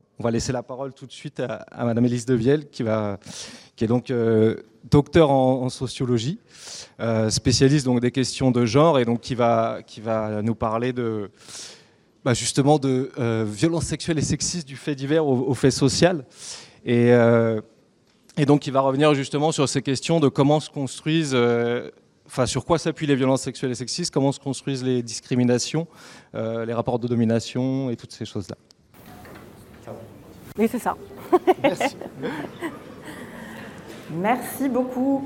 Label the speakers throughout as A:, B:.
A: on va laisser la parole tout de suite à Madame Élise Devielle, qui est donc docteur en sociologie, spécialiste donc des questions de genre, et donc qui va nous parler justement de violences sexuelles et sexistes du fait divers au fait social. Et donc il va revenir justement sur ces questions de comment se construisent, sur quoi s'appuient les violences sexuelles et sexistes, comment se construisent les discriminations, les rapports de domination et toutes ces choses-là.
B: Oui, c'est ça.
A: Merci.
B: Merci beaucoup.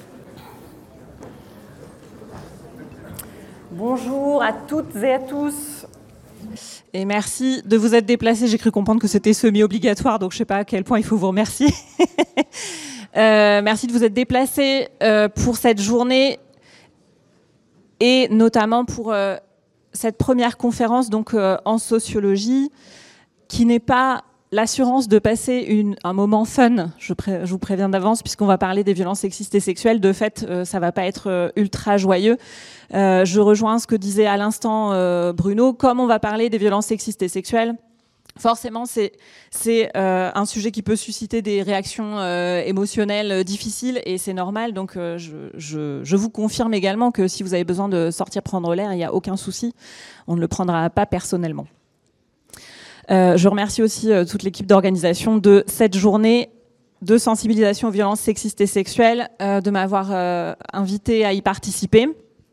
B: Bonjour à toutes et à tous. Et merci de vous être déplacés. J'ai cru comprendre que c'était semi-obligatoire, donc je ne sais pas à quel point il faut vous remercier. Merci de vous être déplacés pour cette journée et notamment pour cette première conférence donc, en sociologie qui n'est pas l'assurance de passer un moment fun, je vous préviens d'avance, puisqu'on va parler des violences sexistes et sexuelles. De fait, ça va pas être ultra joyeux. Je rejoins ce que disait à l'instant Bruno. Comme on va parler des violences sexistes et sexuelles, forcément, c'est un sujet qui peut susciter des réactions émotionnelles difficiles, et c'est normal. Donc, je vous confirme également que si vous avez besoin de sortir prendre l'air, il n'y a aucun souci. On ne le prendra pas personnellement. Je remercie aussi toute l'équipe d'organisation de cette journée de sensibilisation aux violences sexistes et sexuelles, de m'avoir invité à y participer.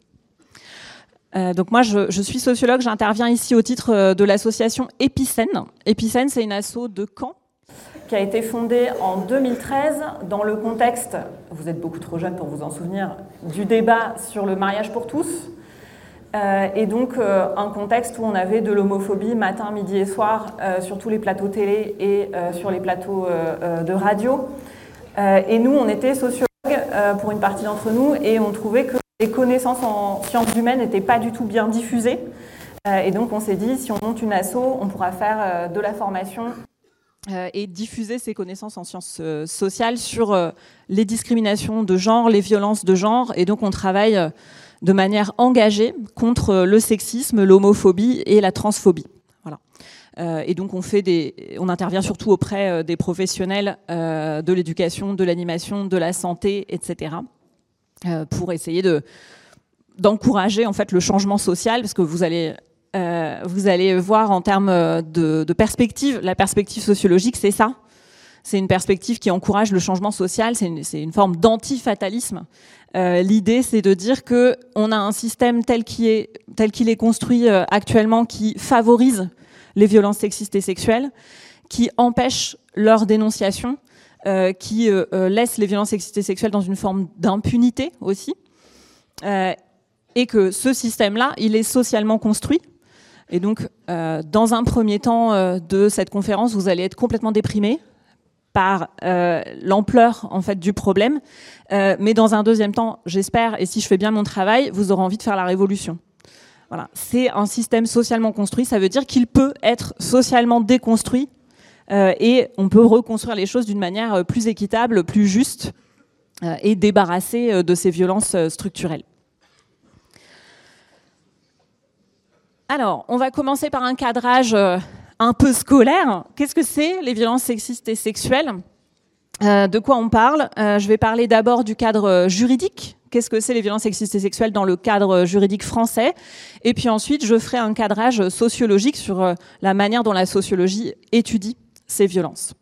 B: Donc moi, je suis sociologue, j'interviens ici au titre de l'association Épicène. Épicène, c'est une asso de Caen qui a été fondée en 2013 dans le contexte, vous êtes beaucoup trop jeune pour vous en souvenir, du débat sur le mariage pour tous. Et donc un contexte où on avait de l'homophobie matin, midi et soir sur tous les plateaux télé et sur les plateaux de radio. Et nous, on était sociologues pour une partie d'entre nous, et on trouvait que les connaissances en sciences humaines n'étaient pas du tout bien diffusées. Et donc on s'est dit, si on monte une asso, on pourra faire de la formation et diffuser ces connaissances en sciences sociales sur les discriminations de genre, les violences de genre. Et donc on travaille de manière engagée contre le sexisme, l'homophobie et la transphobie. Voilà. Et donc on intervient surtout auprès des professionnels de l'éducation, de l'animation, de la santé, etc. Pour essayer d'encourager en fait le changement social, parce que vous allez voir en termes de perspective, la perspective sociologique, c'est ça. C'est une perspective qui encourage le changement social, c'est une forme d'anti-fatalisme. L'idée, c'est de dire qu'on a un système tel qu'il est construit actuellement qui favorise les violences sexistes et sexuelles, qui empêche leur dénonciation, qui laisse les violences sexistes et sexuelles dans une forme d'impunité aussi, et que ce système-là, il est socialement construit. Et donc, dans un premier temps de cette conférence, vous allez être complètement déprimés par l'ampleur en fait du problème, mais dans un deuxième temps, j'espère, et si je fais bien mon travail, vous aurez envie de faire la révolution. Voilà, c'est un système socialement construit, ça veut dire qu'il peut être socialement déconstruit, et on peut reconstruire les choses d'une manière plus équitable, plus juste, et débarrasser de ces violences structurelles. Alors, on va commencer par un cadrage un peu scolaire. Qu'est-ce que c'est les violences sexistes et sexuelles ? De quoi on parle ? Je vais parler d'abord du cadre juridique. Qu'est-ce que c'est les violences sexistes et sexuelles dans le cadre juridique français ? Et puis ensuite, je ferai un cadrage sociologique sur la manière dont la sociologie étudie ces violences.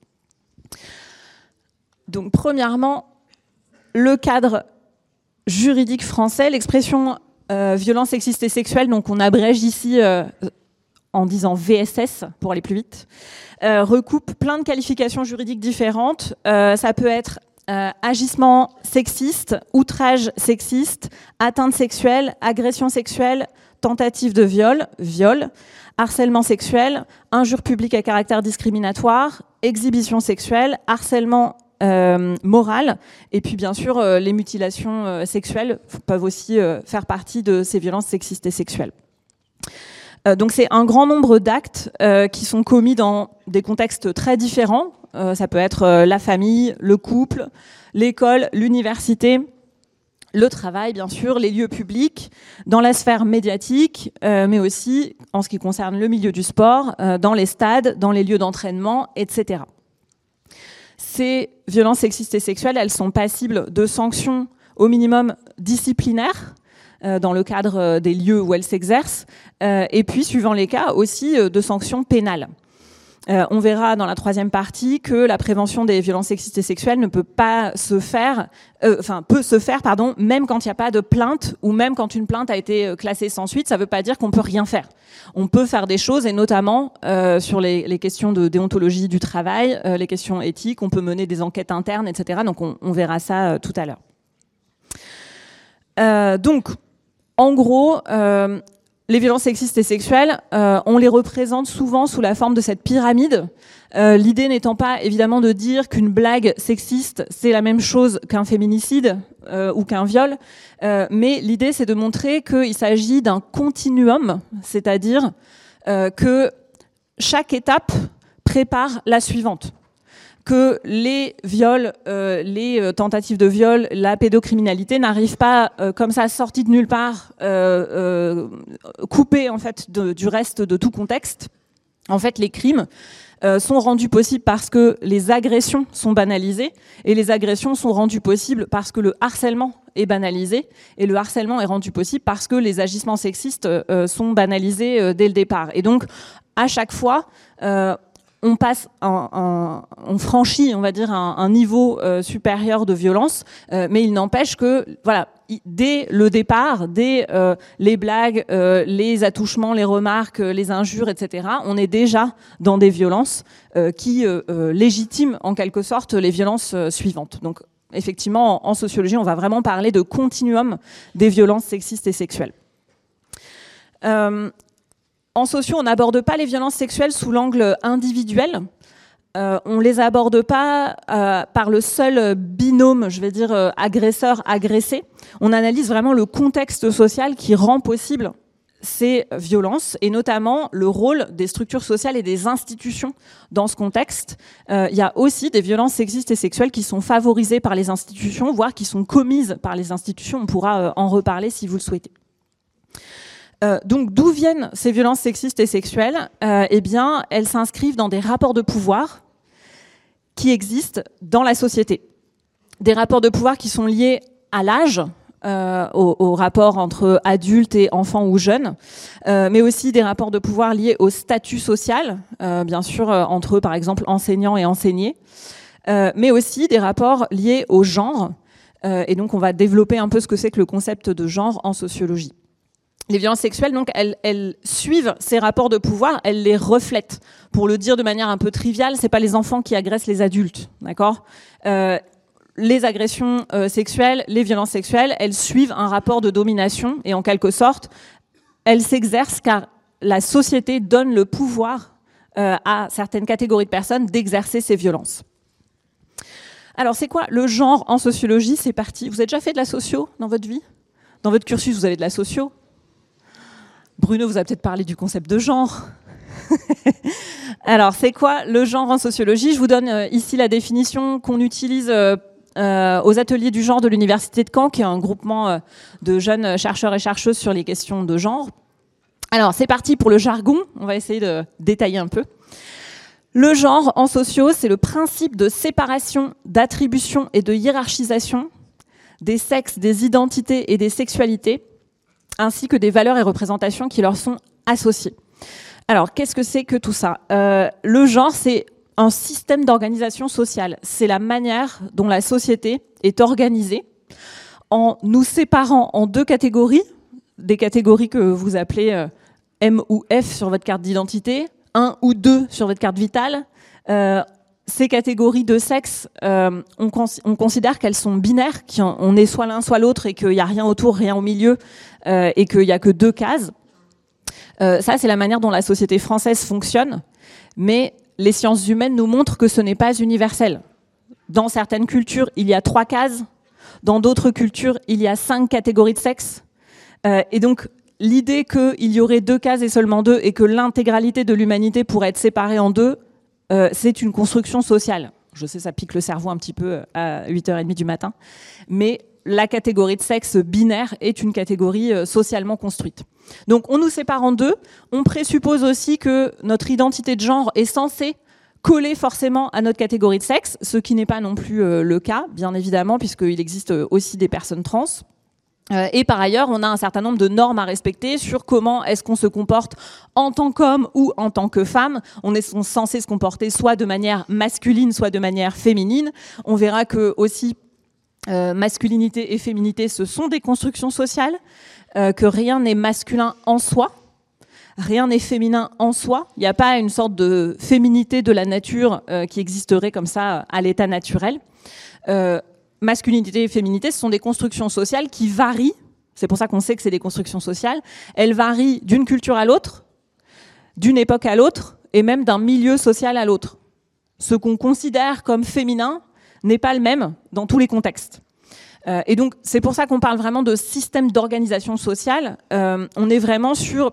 B: Donc, premièrement, le cadre juridique français, l'expression violence sexiste et sexuelle, donc on abrège ici en disant VSS pour aller plus vite, recoupe plein de qualifications juridiques différentes. Ça peut être agissement sexiste, outrage sexiste, atteinte sexuelle, agression sexuelle, tentative de viol, viol, harcèlement sexuel, injure publique à caractère discriminatoire, exhibition sexuelle, harcèlement moral, et puis bien sûr les mutilations sexuelles peuvent aussi faire partie de ces violences sexistes et sexuelles. Donc c'est un grand nombre d'actes qui sont commis dans des contextes très différents. Ça peut être la famille, le couple, l'école, l'université, le travail, bien sûr, les lieux publics, dans la sphère médiatique, mais aussi en ce qui concerne le milieu du sport, dans les stades, dans les lieux d'entraînement, etc. Ces violences sexistes et sexuelles, elles sont passibles de sanctions au minimum disciplinaires, dans le cadre des lieux où elles s'exercent, et puis, suivant les cas, aussi de sanctions pénales. On verra dans la troisième partie que la prévention des violences sexistes et sexuelles ne peut pas se faire, peut se faire, même quand il n'y a pas de plainte ou même quand une plainte a été classée sans suite. Ça ne veut pas dire qu'on peut rien faire. On peut faire des choses, et notamment sur les questions de déontologie du travail, les questions éthiques. On peut mener des enquêtes internes, etc. Donc on verra ça tout à l'heure. Donc, en gros, les violences sexistes et sexuelles, on les représente souvent sous la forme de cette pyramide. L'idée n'étant pas évidemment de dire qu'une blague sexiste, c'est la même chose qu'un féminicide ou qu'un viol, mais l'idée c'est de montrer qu'il s'agit d'un continuum, c'est-à-dire que chaque étape prépare la suivante. Que les viols, les tentatives de viol, la pédocriminalité n'arrivent pas comme ça sorties de nulle part, coupées en fait du reste de tout contexte. En fait, les crimes sont rendus possibles parce que les agressions sont banalisées, et les agressions sont rendues possibles parce que le harcèlement est banalisé, et le harcèlement est rendu possible parce que les agissements sexistes sont banalisés dès le départ. Et donc, à chaque fois, on franchit, on va dire, un niveau supérieur de violence, mais il n'empêche que, voilà, dès le départ, dès les blagues, les attouchements, les remarques, les injures, etc., on est déjà dans des violences qui légitiment en quelque sorte les violences suivantes. Donc, effectivement, en sociologie, on va vraiment parler de continuum des violences sexistes et sexuelles. En socio, on n'aborde pas les violences sexuelles sous l'angle individuel. On ne les aborde pas par le seul binôme, je vais dire, agresseur-agressé. On analyse vraiment le contexte social qui rend possible ces violences, et notamment le rôle des structures sociales et des institutions dans ce contexte. Il y a aussi des violences sexistes et sexuelles qui sont favorisées par les institutions, voire qui sont commises par les institutions. On pourra en reparler si vous le souhaitez. Donc, d'où viennent ces violences sexistes et sexuelles ? Eh bien, elles s'inscrivent dans des rapports de pouvoir qui existent dans la société. Des rapports de pouvoir qui sont liés à l'âge, au rapport entre adultes et enfants ou jeunes, mais aussi des rapports de pouvoir liés au statut social, bien sûr, entre, par exemple, enseignants et enseignés, mais aussi des rapports liés au genre. Et donc, on va développer un peu ce que c'est que le concept de genre en sociologie. Les violences sexuelles, donc, elles suivent ces rapports de pouvoir, elles les reflètent. Pour le dire de manière un peu triviale, c'est pas les enfants qui agressent les adultes, d'accord ? Les agressions sexuelles, les violences sexuelles, elles suivent un rapport de domination, et en quelque sorte, elles s'exercent car la société donne le pouvoir à certaines catégories de personnes d'exercer ces violences. Alors, c'est quoi le genre en sociologie ? C'est parti. Vous avez déjà fait de la socio dans votre vie ? Dans votre cursus, vous avez de la socio ? Bruno vous a peut-être parlé du concept de genre. Alors, c'est quoi le genre en sociologie ? Je vous donne ici la définition qu'on utilise aux ateliers du genre de l'Université de Caen, qui est un groupement de jeunes chercheurs et chercheuses sur les questions de genre. Alors, c'est parti pour le jargon. On va essayer de détailler un peu. Le genre en socio, c'est le principe de séparation, d'attribution et de hiérarchisation des sexes, des identités et des sexualités, ainsi que des valeurs et représentations qui leur sont associées. Alors, qu'est-ce que c'est que tout ça ? Le genre, c'est un système d'organisation sociale. C'est la manière dont la société est organisée en nous séparant en deux catégories, des catégories que vous appelez M ou F sur votre carte d'identité, 1 ou 2 sur votre carte vitale. Ces catégories de sexe, on considère qu'elles sont binaires, qu'on est soit l'un soit l'autre et qu'il n'y a rien autour, rien au milieu, et qu'il n'y a que deux cases. Ça, c'est la manière dont la société française fonctionne, mais les sciences humaines nous montrent que ce n'est pas universel. Dans certaines cultures, il y a 3 cases, dans d'autres cultures, il y a 5 catégories de sexe, et donc l'idée qu'il y aurait 2 cases et seulement 2, et que l'intégralité de l'humanité pourrait être séparée en 2, c'est une construction sociale. Je sais, ça pique le cerveau un petit peu à 8h30 du matin, mais la catégorie de sexe binaire est une catégorie socialement construite. Donc on nous sépare en deux. On présuppose aussi que notre identité de genre est censée coller forcément à notre catégorie de sexe, ce qui n'est pas non plus le cas, bien évidemment, puisqu'il existe aussi des personnes trans. Et par ailleurs, on a un certain nombre de normes à respecter sur comment est-ce qu'on se comporte en tant qu'homme ou en tant que femme. On est censé se comporter soit de manière masculine, soit de manière féminine. On verra que aussi masculinité et féminité, ce sont des constructions sociales, que rien n'est masculin en soi, rien n'est féminin en soi. Il n'y a pas une sorte de féminité de la nature qui existerait comme ça à l'état naturel. Masculinité et féminité, ce sont des constructions sociales qui varient. C'est pour ça qu'on sait que c'est des constructions sociales. Elles varient d'une culture à l'autre, d'une époque à l'autre, et même d'un milieu social à l'autre. Ce qu'on considère comme féminin n'est pas le même dans tous les contextes. Et donc, c'est pour ça qu'on parle vraiment de système d'organisation sociale. On est vraiment sur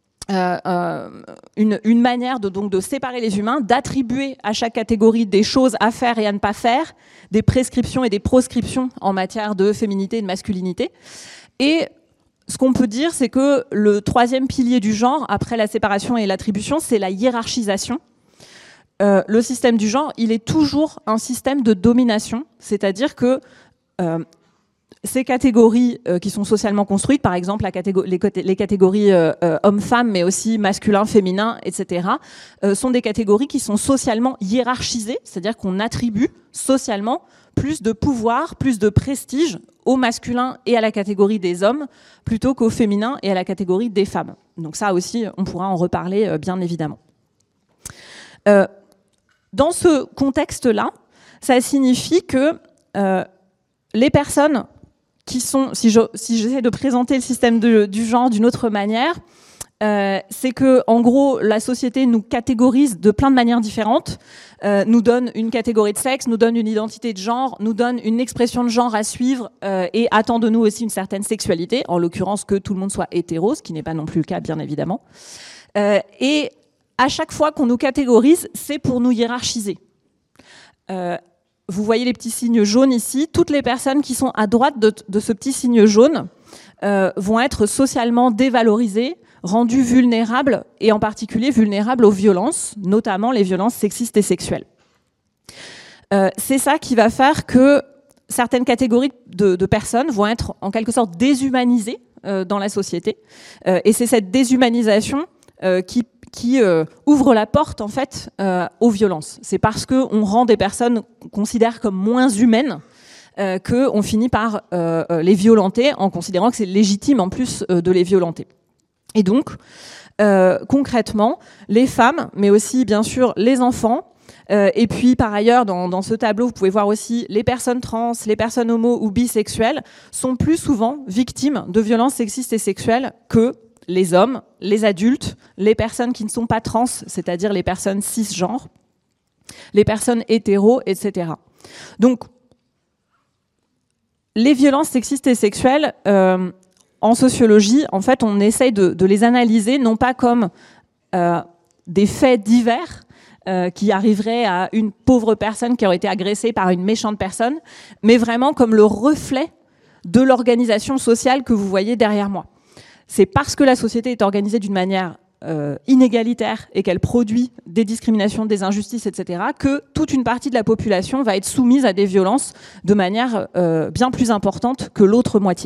B: une manière de séparer les humains, d'attribuer à chaque catégorie des choses à faire et à ne pas faire, des prescriptions et des proscriptions en matière de féminité et de masculinité. Et ce qu'on peut dire, c'est que le troisième pilier du genre, après la séparation et l'attribution, c'est la hiérarchisation. Le système du genre, il est toujours un système de domination, c'est-à-dire que ces catégories qui sont socialement construites, par exemple les catégories hommes-femmes, mais aussi masculin, féminin, etc., sont des catégories qui sont socialement hiérarchisées, c'est-à-dire qu'on attribue socialement plus de pouvoir, plus de prestige au masculin et à la catégorie des hommes, plutôt qu'au féminin et à la catégorie des femmes. Donc ça aussi, on pourra en reparler bien évidemment. Dans ce contexte-là, ça signifie que les personnes qui sont, si j'essaie de présenter le système du genre d'une autre manière, c'est que en gros la société nous catégorise de plein de manières différentes, nous donne une catégorie de sexe, nous donne une identité de genre, nous donne une expression de genre à suivre et attend de nous aussi une certaine sexualité, en l'occurrence que tout le monde soit hétéro, ce qui n'est pas non plus le cas bien évidemment. Et à chaque fois qu'on nous catégorise, c'est pour nous hiérarchiser. Vous voyez les petits signes jaunes ici. Toutes les personnes qui sont à droite de ce petit signe jaune vont être socialement dévalorisées, rendues vulnérables, et en particulier vulnérables aux violences, notamment les violences sexistes et sexuelles. C'est ça qui va faire que certaines catégories de personnes vont être en quelque sorte déshumanisées dans la société. Et c'est cette déshumanisation qui ouvre la porte en fait aux violences. C'est parce qu'on rend des personnes qu'on considère comme moins humaines qu'on finit par les violenter en considérant que c'est légitime en plus de les violenter. Et donc, concrètement, les femmes, mais aussi bien sûr les enfants, et puis par ailleurs dans ce tableau vous pouvez voir aussi les personnes trans, les personnes homo ou bisexuelles sont plus souvent victimes de violences sexistes et sexuelles que les hommes, les adultes, les personnes qui ne sont pas trans, c'est-à-dire les personnes cisgenres, les personnes hétéros, etc. Donc, les violences sexistes et sexuelles, en sociologie, en fait, on essaye de les analyser, non pas comme des faits divers qui arriveraient à une pauvre personne qui aurait été agressée par une méchante personne, mais vraiment comme le reflet de l'organisation sociale que vous voyez derrière moi. C'est parce que la société est organisée d'une manière inégalitaire et qu'elle produit des discriminations, des injustices, etc., que toute une partie de la population va être soumise à des violences de manière bien plus importante que l'autre moitié.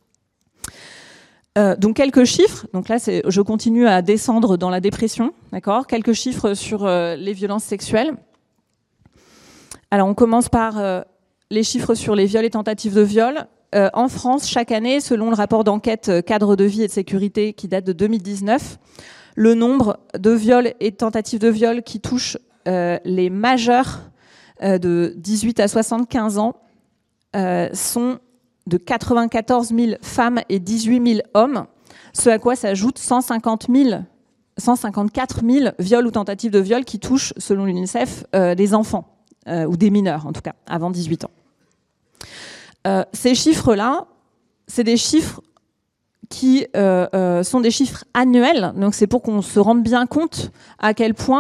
B: Donc quelques chiffres. Donc là, je continue à descendre dans la dépression, d'accord ? Quelques chiffres sur les violences sexuelles. Alors on commence par les chiffres sur les viols et tentatives de viol. En France, chaque année, selon le rapport d'enquête cadre de vie et de sécurité qui date de 2019, le nombre de viols et de tentatives de viol qui touchent les majeurs de 18 à 75 ans sont de 94 000 femmes et 18 000 hommes, ce à quoi s'ajoutent 154 000 viols ou tentatives de viol qui touchent, selon l'UNICEF, des enfants, ou des mineurs en tout cas, avant 18 ans. Ces chiffres-là, c'est des chiffres qui sont des chiffres annuels, donc c'est pour qu'on se rende bien compte à quel point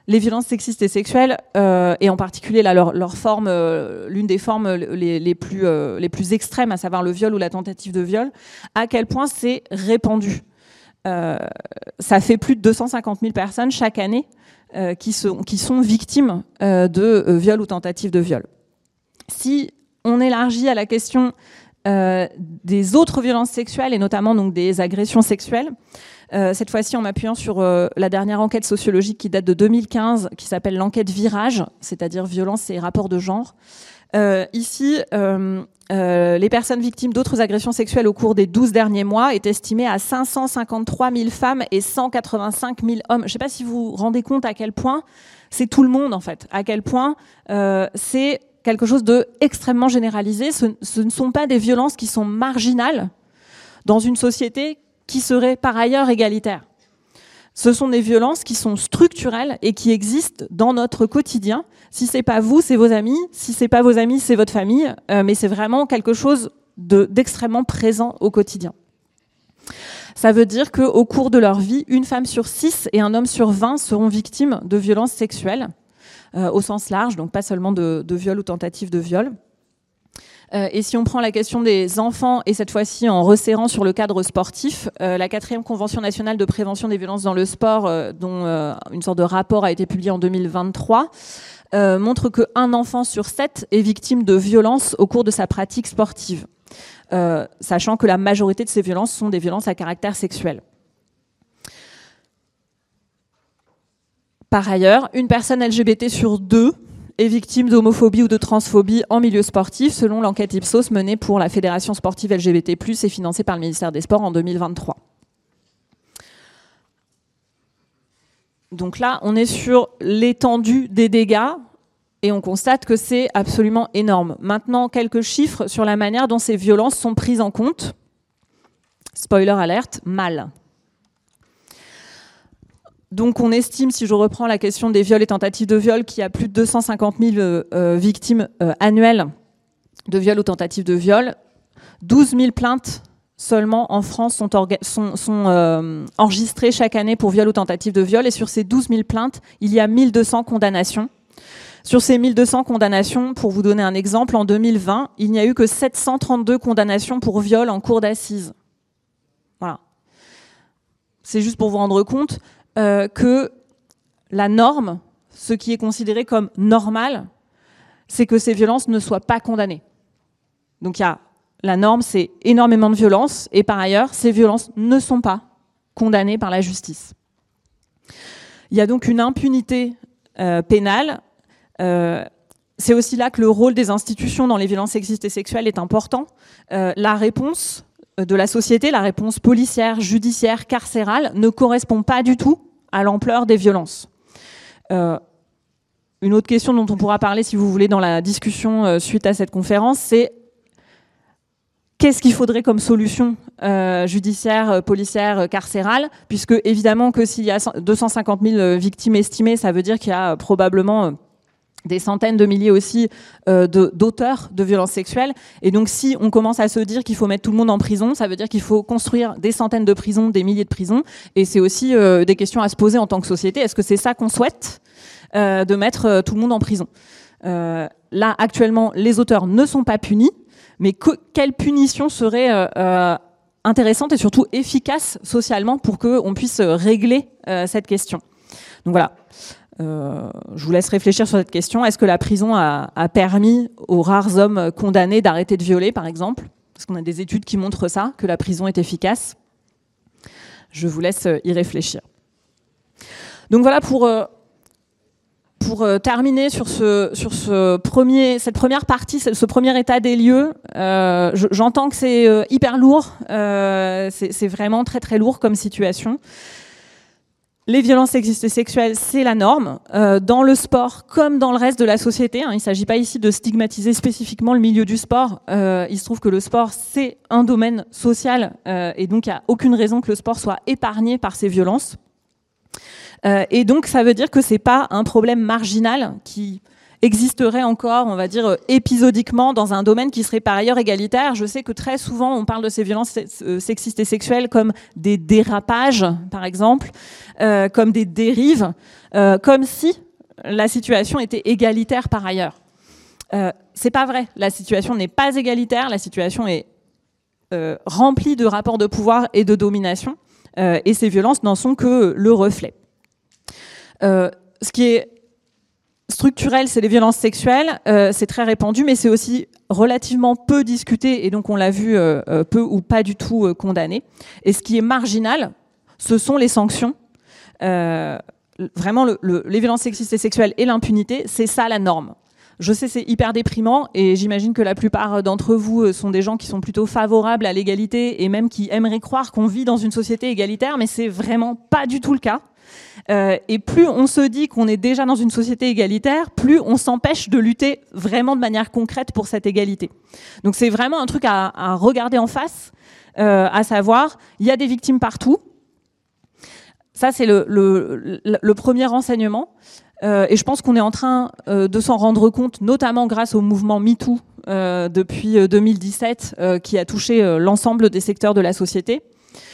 B: les violences sexistes et sexuelles, et en particulier là, leur forme, l'une des formes les plus extrêmes, à savoir le viol ou la tentative de viol, à quel point c'est répandu. Ça fait plus de 250 000 personnes chaque année qui sont victimes de viol ou tentative de viol. Si on élargit à la question des autres violences sexuelles, et notamment donc, des agressions sexuelles, cette fois-ci en m'appuyant sur la dernière enquête sociologique qui date de 2015, qui s'appelle l'enquête Virage, c'est-à-dire violence et rapports de genre. Ici, les personnes victimes d'autres agressions sexuelles au cours des 12 derniers mois est estimée à 553 000 femmes et 185 000 hommes. Je ne sais pas si vous vous rendez compte à quel point c'est tout le monde, en fait, à quel point c'est quelque chose d'extrêmement généralisé. Ce ne sont pas des violences qui sont marginales dans une société qui serait par ailleurs égalitaire. Ce sont des violences qui sont structurelles et qui existent dans notre quotidien. Si c'est pas vous, c'est vos amis. Si c'est pas vos amis, c'est votre famille. Mais c'est vraiment quelque chose d'extrêmement présent au quotidien. Ça veut dire qu'au cours de leur vie, une femme sur 6 et un homme sur 20 seront victimes de violences sexuelles, au sens large, donc pas seulement de viol ou tentative de viol. Et si on prend la question des enfants, et cette fois-ci en resserrant sur le cadre sportif, la 4e Convention nationale de prévention des violences dans le sport, dont une sorte de rapport a été publié en 2023, montre qu'un enfant sur 7 est victime de violences au cours de sa pratique sportive, sachant que la majorité de ces violences sont des violences à caractère sexuel. Par ailleurs, une personne LGBT sur 2 est victime d'homophobie ou de transphobie en milieu sportif, selon l'enquête Ipsos menée pour la Fédération sportive LGBT+, et financée par le ministère des Sports en 2023. Donc là, on est sur l'étendue des dégâts, et on constate que c'est absolument énorme. Maintenant, quelques chiffres sur la manière dont ces violences sont prises en compte. Spoiler alerte, mal. Donc on estime, si je reprends la question des viols et tentatives de viol, qu'il y a plus de 250 000 victimes annuelles de viols ou tentatives de viol. 12 000 plaintes seulement en France sont enregistrées chaque année pour viol ou tentative de viol. Et sur ces 12 000 plaintes, il y a 1200 condamnations. Sur ces 1200 condamnations, pour vous donner un exemple, en 2020, il n'y a eu que 732 condamnations pour viol en cour d'assises. Voilà. C'est juste pour vous rendre compte que la norme, ce qui est considéré comme normal, c'est que ces violences ne soient pas condamnées. Donc la norme, c'est énormément de violences, et par ailleurs, ces violences ne sont pas condamnées par la justice. Il y a donc une impunité pénale. C'est aussi là que le rôle des institutions dans les violences sexistes et sexuelles est important. La réponse de la société, la réponse policière, judiciaire, carcérale, ne correspond pas du tout à l'ampleur des violences. Une autre question dont on pourra parler, si vous voulez, dans la discussion suite à cette conférence, c'est qu'est-ce qu'il faudrait comme solution judiciaire, policière, carcérale, puisque évidemment que s'il y a 250 000 victimes estimées, ça veut dire qu'il y a probablement des centaines de milliers aussi d'auteurs de violences sexuelles. Et donc si on commence à se dire qu'il faut mettre tout le monde en prison, ça veut dire qu'il faut construire des centaines de prisons, des milliers de prisons. Et c'est aussi des questions à se poser en tant que société. Est-ce que c'est ça qu'on souhaite, de mettre tout le monde en prison ? Là, actuellement, les auteurs ne sont pas punis, mais quelle punition serait intéressante et surtout efficace socialement pour qu'on puisse régler cette question ? Donc voilà. Je vous laisse réfléchir sur cette question. Est-ce que la prison a permis aux rares hommes condamnés d'arrêter de violer, par exemple ? Parce qu'on a des études qui montrent ça, que la prison est efficace. Je vous laisse y réfléchir. Donc voilà pour terminer sur cette première partie, ce premier état des lieux. J'entends que c'est hyper lourd. C'est vraiment très très lourd comme situation. Les violences sexistes et sexuelles, c'est la norme, dans le sport comme dans le reste de la société. Il ne s'agit pas ici de stigmatiser spécifiquement le milieu du sport. Il se trouve que le sport, c'est un domaine social, et donc il n'y a aucune raison que le sport soit épargné par ces violences. Et donc ça veut dire que ce n'est pas un problème marginal qui existerait encore, on va dire, épisodiquement dans un domaine qui serait par ailleurs égalitaire. Je sais que très souvent, on parle de ces violences sexistes et sexuelles comme des dérapages, par exemple, comme des dérives, comme si la situation était égalitaire par ailleurs. C'est pas vrai. La situation n'est pas égalitaire. La situation est remplie de rapports de pouvoir et de domination. Et ces violences n'en sont que le reflet. Ce qui est structurel, c'est les violences sexuelles. C'est très répandu, mais c'est aussi relativement peu discuté, et donc on l'a vu peu ou pas du tout condamné. Et ce qui est marginal, ce sont les sanctions. Vraiment, les violences sexistes et sexuelles et l'impunité, c'est ça la norme. Je sais, c'est hyper déprimant, et j'imagine que la plupart d'entre vous sont des gens qui sont plutôt favorables à l'égalité et même qui aimeraient croire qu'on vit dans une société égalitaire, mais c'est vraiment pas du tout le cas. Et plus on se dit qu'on est déjà dans une société égalitaire, plus on s'empêche de lutter vraiment de manière concrète pour cette égalité. Donc c'est vraiment un truc à regarder en face, à savoir, il y a des victimes partout. Ça, c'est le premier renseignement. Et je pense qu'on est en train de s'en rendre compte, notamment grâce au mouvement MeToo depuis 2017, qui a touché l'ensemble des secteurs de la société.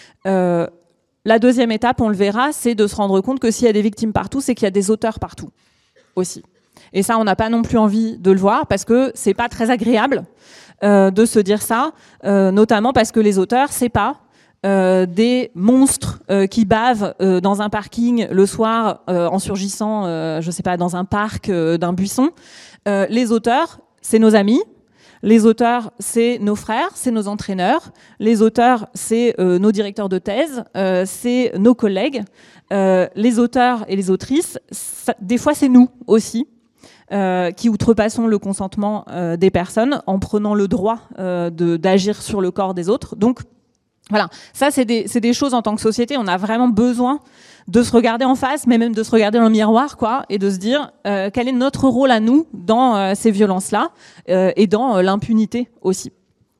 B: La deuxième étape, on le verra, c'est de se rendre compte que s'il y a des victimes partout, c'est qu'il y a des auteurs partout aussi. Et ça, on n'a pas non plus envie de le voir, parce que c'est pas très agréable de se dire ça, notamment parce que les auteurs, c'est pas des monstres qui bavent dans un parking le soir en surgissant, je sais pas, dans un parc d'un buisson. Les auteurs, c'est nos amis. Les auteurs, c'est nos frères, c'est nos entraîneurs. Les auteurs, c'est nos directeurs de thèse, c'est nos collègues. Les auteurs et les autrices, des fois, c'est nous aussi, qui outrepassons le consentement des personnes en prenant le droit d'agir sur le corps des autres. Donc, voilà, ça c'est des choses en tant que société, on a vraiment besoin de se regarder en face, mais même de se regarder dans le miroir, quoi, et de se dire quel est notre rôle à nous dans ces violences-là et dans l'impunité aussi.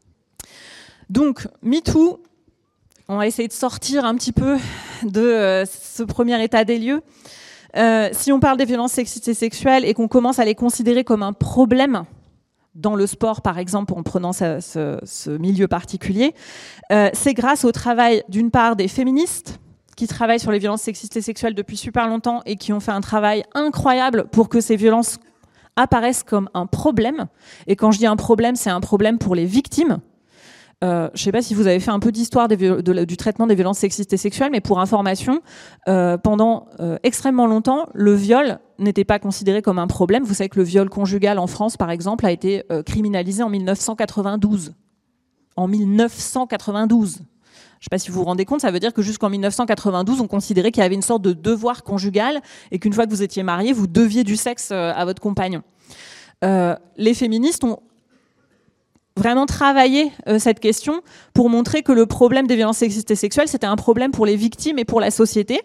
B: Donc, MeToo, on va essayer de sortir un petit peu de ce premier état des lieux. Si on parle des violences sexistes et sexuelles et qu'on commence à les considérer comme un problème, dans le sport, par exemple, en prenant ce milieu particulier, c'est grâce au travail, d'une part, des féministes qui travaillent sur les violences sexistes et sexuelles depuis super longtemps et qui ont fait un travail incroyable pour que ces violences apparaissent comme un problème. Et quand je dis un problème, c'est un problème pour les victimes. Je ne sais pas si vous avez fait un peu d'histoire du traitement des violences sexistes et sexuelles, mais pour information, pendant extrêmement longtemps, le viol n'était pas considéré comme un problème. Vous savez que le viol conjugal en France, par exemple, a été criminalisé en 1992. En 1992. Je ne sais pas si vous vous rendez compte, ça veut dire que jusqu'en 1992, on considérait qu'il y avait une sorte de devoir conjugal et qu'une fois que vous étiez marié, vous deviez du sexe à votre compagnon. Les féministes ont vraiment travailler cette question pour montrer que le problème des violences sexistes et sexuelles, c'était un problème pour les victimes et pour la société.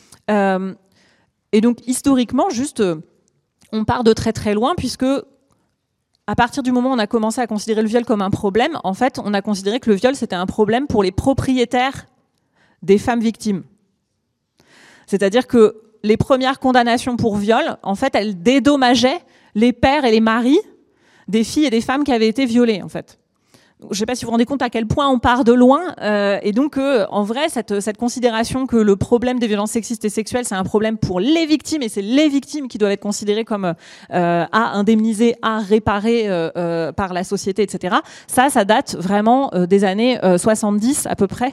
B: Et donc, historiquement, juste, on part de très très loin, puisque à partir du moment où on a commencé à considérer le viol comme un problème, en fait, on a considéré que le viol, c'était un problème pour les propriétaires des femmes victimes. C'est-à-dire que les premières condamnations pour viol, en fait, elles dédommageaient les pères et les maris des filles et des femmes qui avaient été violées, en fait. Je ne sais pas si vous vous rendez compte à quel point on part de loin. Et donc, en vrai, cette considération que le problème des violences sexistes et sexuelles, c'est un problème pour les victimes, et c'est les victimes qui doivent être considérées comme à indemniser, à réparer par la société, etc. Ça date vraiment des années 70 à peu près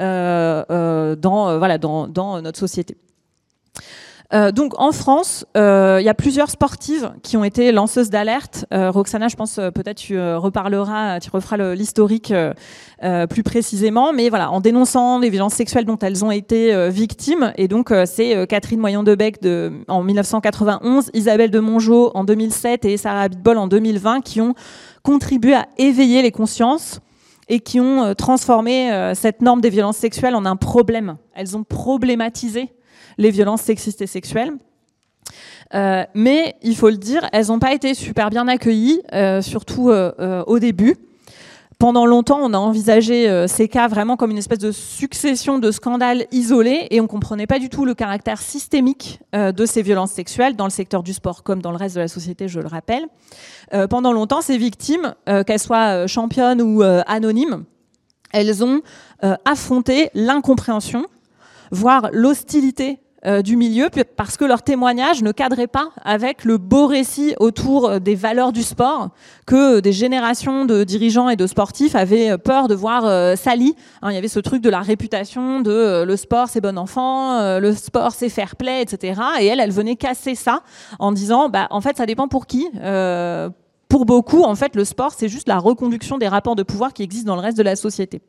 B: dans notre société. Donc en France, il y a plusieurs sportives qui ont été lanceuses d'alerte. Roxana, je pense peut-être tu referas l'historique plus précisément, mais voilà, en dénonçant les violences sexuelles dont elles ont été victimes. Et donc c'est Catherine Moyon-Debec en 1991, Isabelle de Mongeau en 2007 et Sarah Abitbol en 2020 qui ont contribué à éveiller les consciences et qui ont transformé cette norme des violences sexuelles en un problème. Elles ont problématisé les violences sexistes et sexuelles. Mais, il faut le dire, elles n'ont pas été super bien accueillies, surtout au début, pendant longtemps, on a envisagé ces cas vraiment comme une espèce de succession de scandales isolés et on ne comprenait pas du tout le caractère systémique de ces violences sexuelles dans le secteur du sport comme dans le reste de la société, je le rappelle. Pendant longtemps, ces victimes, qu'elles soient championnes ou anonymes, elles ont affronté l'incompréhension, voire l'hostilité du milieu, parce que leur témoignage ne cadrait pas avec le beau récit autour des valeurs du sport que des générations de dirigeants et de sportifs avaient peur de voir sali. Il y avait ce truc de la réputation de le sport c'est bon enfant, le sport c'est fair play, etc. Et elle venait casser ça en disant en fait ça dépend pour qui. Pour beaucoup, en fait, le sport c'est juste la reconduction des rapports de pouvoir qui existent dans le reste de la société.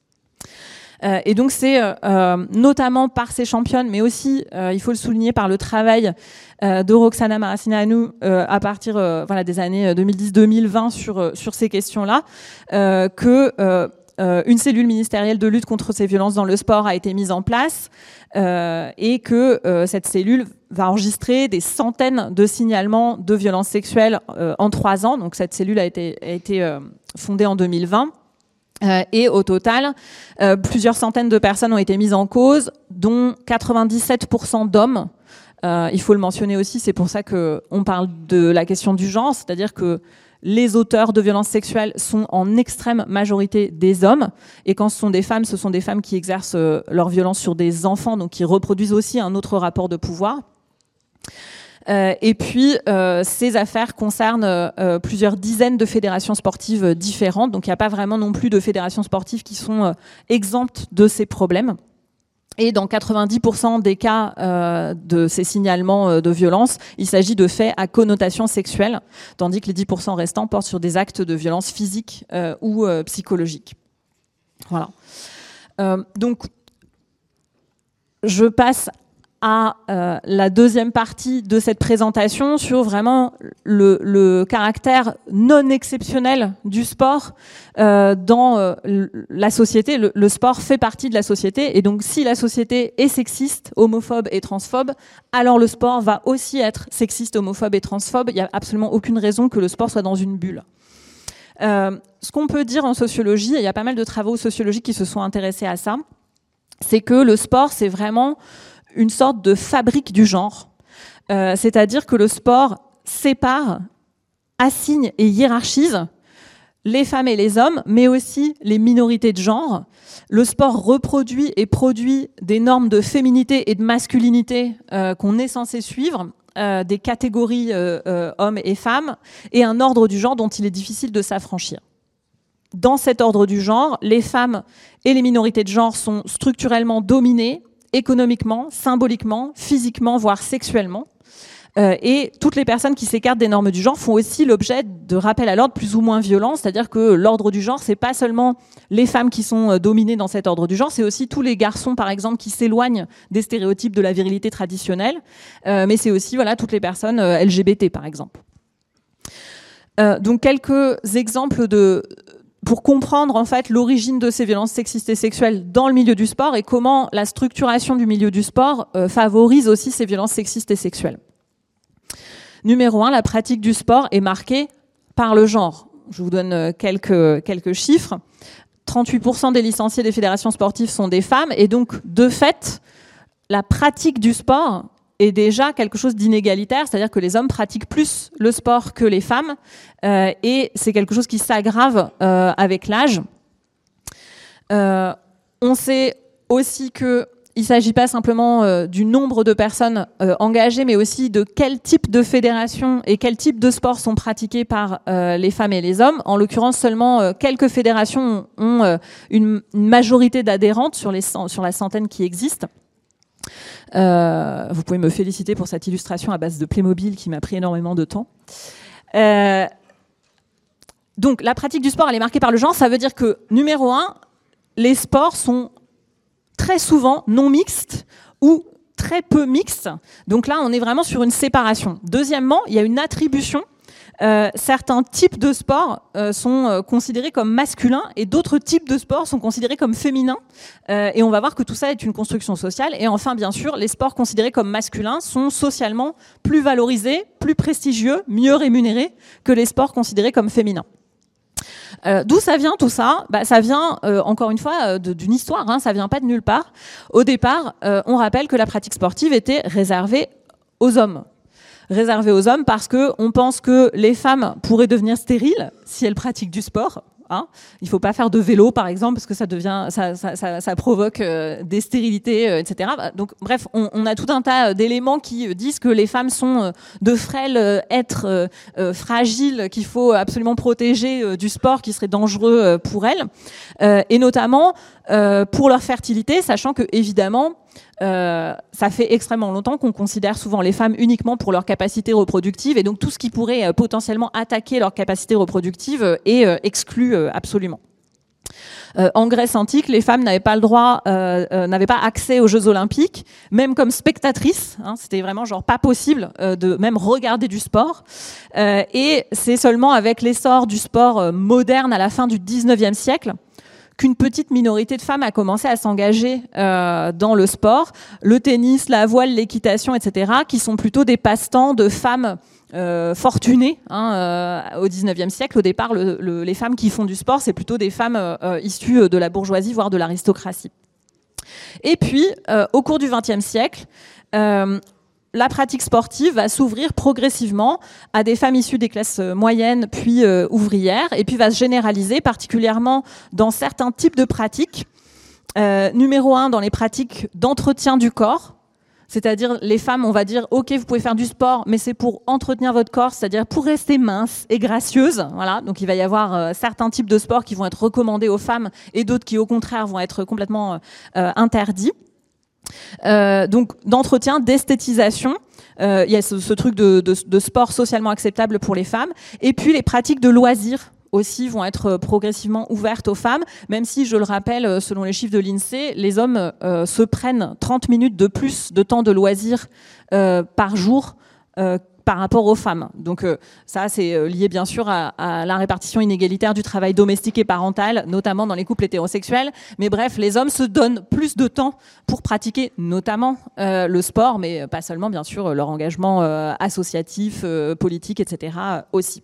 B: Et donc c'est notamment par ces championnes, mais aussi, il faut le souligner, par le travail de Roxana Maracineanu à partir des années 2010-2020 sur ces questions-là, que une cellule ministérielle de lutte contre ces violences dans le sport a été mise en place et que cette cellule va enregistrer des centaines de signalements de violences sexuelles en 3 ans. Donc cette cellule a été fondée en 2020. Et au total, plusieurs centaines de personnes ont été mises en cause, dont 97% d'hommes. Il faut le mentionner aussi, c'est pour ça qu'on parle de la question du genre, c'est-à-dire que les auteurs de violences sexuelles sont en extrême majorité des hommes, et quand ce sont des femmes qui exercent leur violence sur des enfants, donc qui reproduisent aussi un autre rapport de pouvoir. Et puis, ces affaires concernent plusieurs dizaines de fédérations sportives différentes. Donc, il n'y a pas vraiment non plus de fédérations sportives qui sont exemptes de ces problèmes. Et dans 90% des cas de ces signalements de violence, il s'agit de faits à connotation sexuelle, tandis que les 10% restants portent sur des actes de violence physique ou psychologique. Voilà. Donc, je passe à la deuxième partie de cette présentation sur vraiment le caractère non exceptionnel du sport dans la société. Le sport fait partie de la société, et donc si la société est sexiste, homophobe et transphobe, alors le sport va aussi être sexiste, homophobe et transphobe. Il n'y a absolument aucune raison que le sport soit dans une bulle. Ce qu'on peut dire en sociologie, et il y a pas mal de travaux sociologiques qui se sont intéressés à ça, c'est que le sport, c'est vraiment une sorte de fabrique du genre. C'est-à-dire que le sport sépare, assigne et hiérarchise les femmes et les hommes, mais aussi les minorités de genre. Le sport reproduit et produit des normes de féminité et de masculinité qu'on est censé suivre, des catégories hommes et femmes, et un ordre du genre dont il est difficile de s'affranchir. Dans cet ordre du genre, les femmes et les minorités de genre sont structurellement dominées, économiquement, symboliquement, physiquement, voire sexuellement. Et toutes les personnes qui s'écartent des normes du genre font aussi l'objet de rappels à l'ordre plus ou moins violents, c'est-à-dire que l'ordre du genre, c'est pas seulement les femmes qui sont dominées dans cet ordre du genre, c'est aussi tous les garçons, par exemple, qui s'éloignent des stéréotypes de la virilité traditionnelle, mais c'est aussi toutes les personnes LGBT, par exemple. Donc quelques exemples pour comprendre en fait l'origine de ces violences sexistes et sexuelles dans le milieu du sport et comment la structuration du milieu du sport favorise aussi ces violences sexistes et sexuelles. Numéro 1, la pratique du sport est marquée par le genre. Je vous donne quelques chiffres. 38% des licenciés des fédérations sportives sont des femmes, et donc de fait, la pratique du sport est déjà quelque chose d'inégalitaire, c'est-à-dire que les hommes pratiquent plus le sport que les femmes, et c'est quelque chose qui s'aggrave avec l'âge. On sait aussi qu'il ne s'agit pas simplement du nombre de personnes engagées, mais aussi de quel type de fédération et quel type de sport sont pratiqués par les femmes et les hommes. En l'occurrence, seulement quelques fédérations ont une majorité d'adhérentes sur la centaine qui existent. Vous pouvez me féliciter pour cette illustration à base de Playmobil qui m'a pris énormément de temps. Donc la pratique du sport, elle est marquée par le genre. Ça veut dire que, numéro 1, les sports sont très souvent non mixtes ou très peu mixtes. Donc là, on est vraiment sur une séparation. Deuxièmement, il y a une attribution. Certains types de sports sont considérés comme masculins et d'autres types de sports sont considérés comme féminins. Et on va voir que tout ça est une construction sociale. Et enfin, bien sûr, les sports considérés comme masculins sont socialement plus valorisés, plus prestigieux, mieux rémunérés que les sports considérés comme féminins. D'où ça vient tout ça ? Ça vient, encore une fois, d'une histoire, hein, ça vient pas de nulle part. Au départ, on rappelle que la pratique sportive était réservée aux hommes. Réservée aux hommes parce qu'on pense que les femmes pourraient devenir stériles si elles pratiquent du sport. Hein. Il ne faut pas faire de vélo, par exemple, parce que ça provoque des stérilités, etc. Donc, bref, on a tout un tas d'éléments qui disent que les femmes sont de frêles êtres fragiles qu'il faut absolument protéger du sport qui serait dangereux pour elles, et notamment pour leur fertilité, sachant que, évidemment, ça fait extrêmement longtemps qu'on considère souvent les femmes uniquement pour leur capacité reproductive, et donc tout ce qui pourrait potentiellement attaquer leur capacité reproductive est exclu absolument. En Grèce antique, les femmes n'avaient pas le droit, n'avaient pas accès aux Jeux Olympiques, même comme spectatrices. Hein, c'était vraiment genre pas possible de même regarder du sport. Et c'est seulement avec l'essor du sport moderne à la fin du 19e siècle qu'une petite minorité de femmes a commencé à s'engager dans le sport, le tennis, la voile, l'équitation, etc., qui sont plutôt des passe-temps de femmes fortunées. Hein, au XIXe siècle, au départ, les femmes qui font du sport, c'est plutôt des femmes issues de la bourgeoisie, voire de l'aristocratie. Et puis, au cours du XXe siècle, la pratique sportive va s'ouvrir progressivement à des femmes issues des classes moyennes puis ouvrières, et puis va se généraliser particulièrement dans certains types de pratiques. Numéro 1, dans les pratiques d'entretien du corps, c'est-à-dire les femmes, on va dire, ok, vous pouvez faire du sport, mais c'est pour entretenir votre corps, c'est-à-dire pour rester mince et gracieuse. Voilà. Donc il va y avoir certains types de sports qui vont être recommandés aux femmes et d'autres qui, au contraire, vont être complètement interdits. Donc d'entretien, d'esthétisation, il y a ce truc de sport socialement acceptable pour les femmes, et puis les pratiques de loisirs aussi vont être progressivement ouvertes aux femmes, même si, je le rappelle, selon les chiffres de l'INSEE, les hommes se prennent 30 minutes de plus de temps de loisirs par jour par rapport aux femmes. Donc ça, c'est lié bien sûr à la répartition inégalitaire du travail domestique et parental, notamment dans les couples hétérosexuels. Mais bref, les hommes se donnent plus de temps pour pratiquer notamment le sport, mais pas seulement, bien sûr, leur engagement associatif, politique, etc. aussi.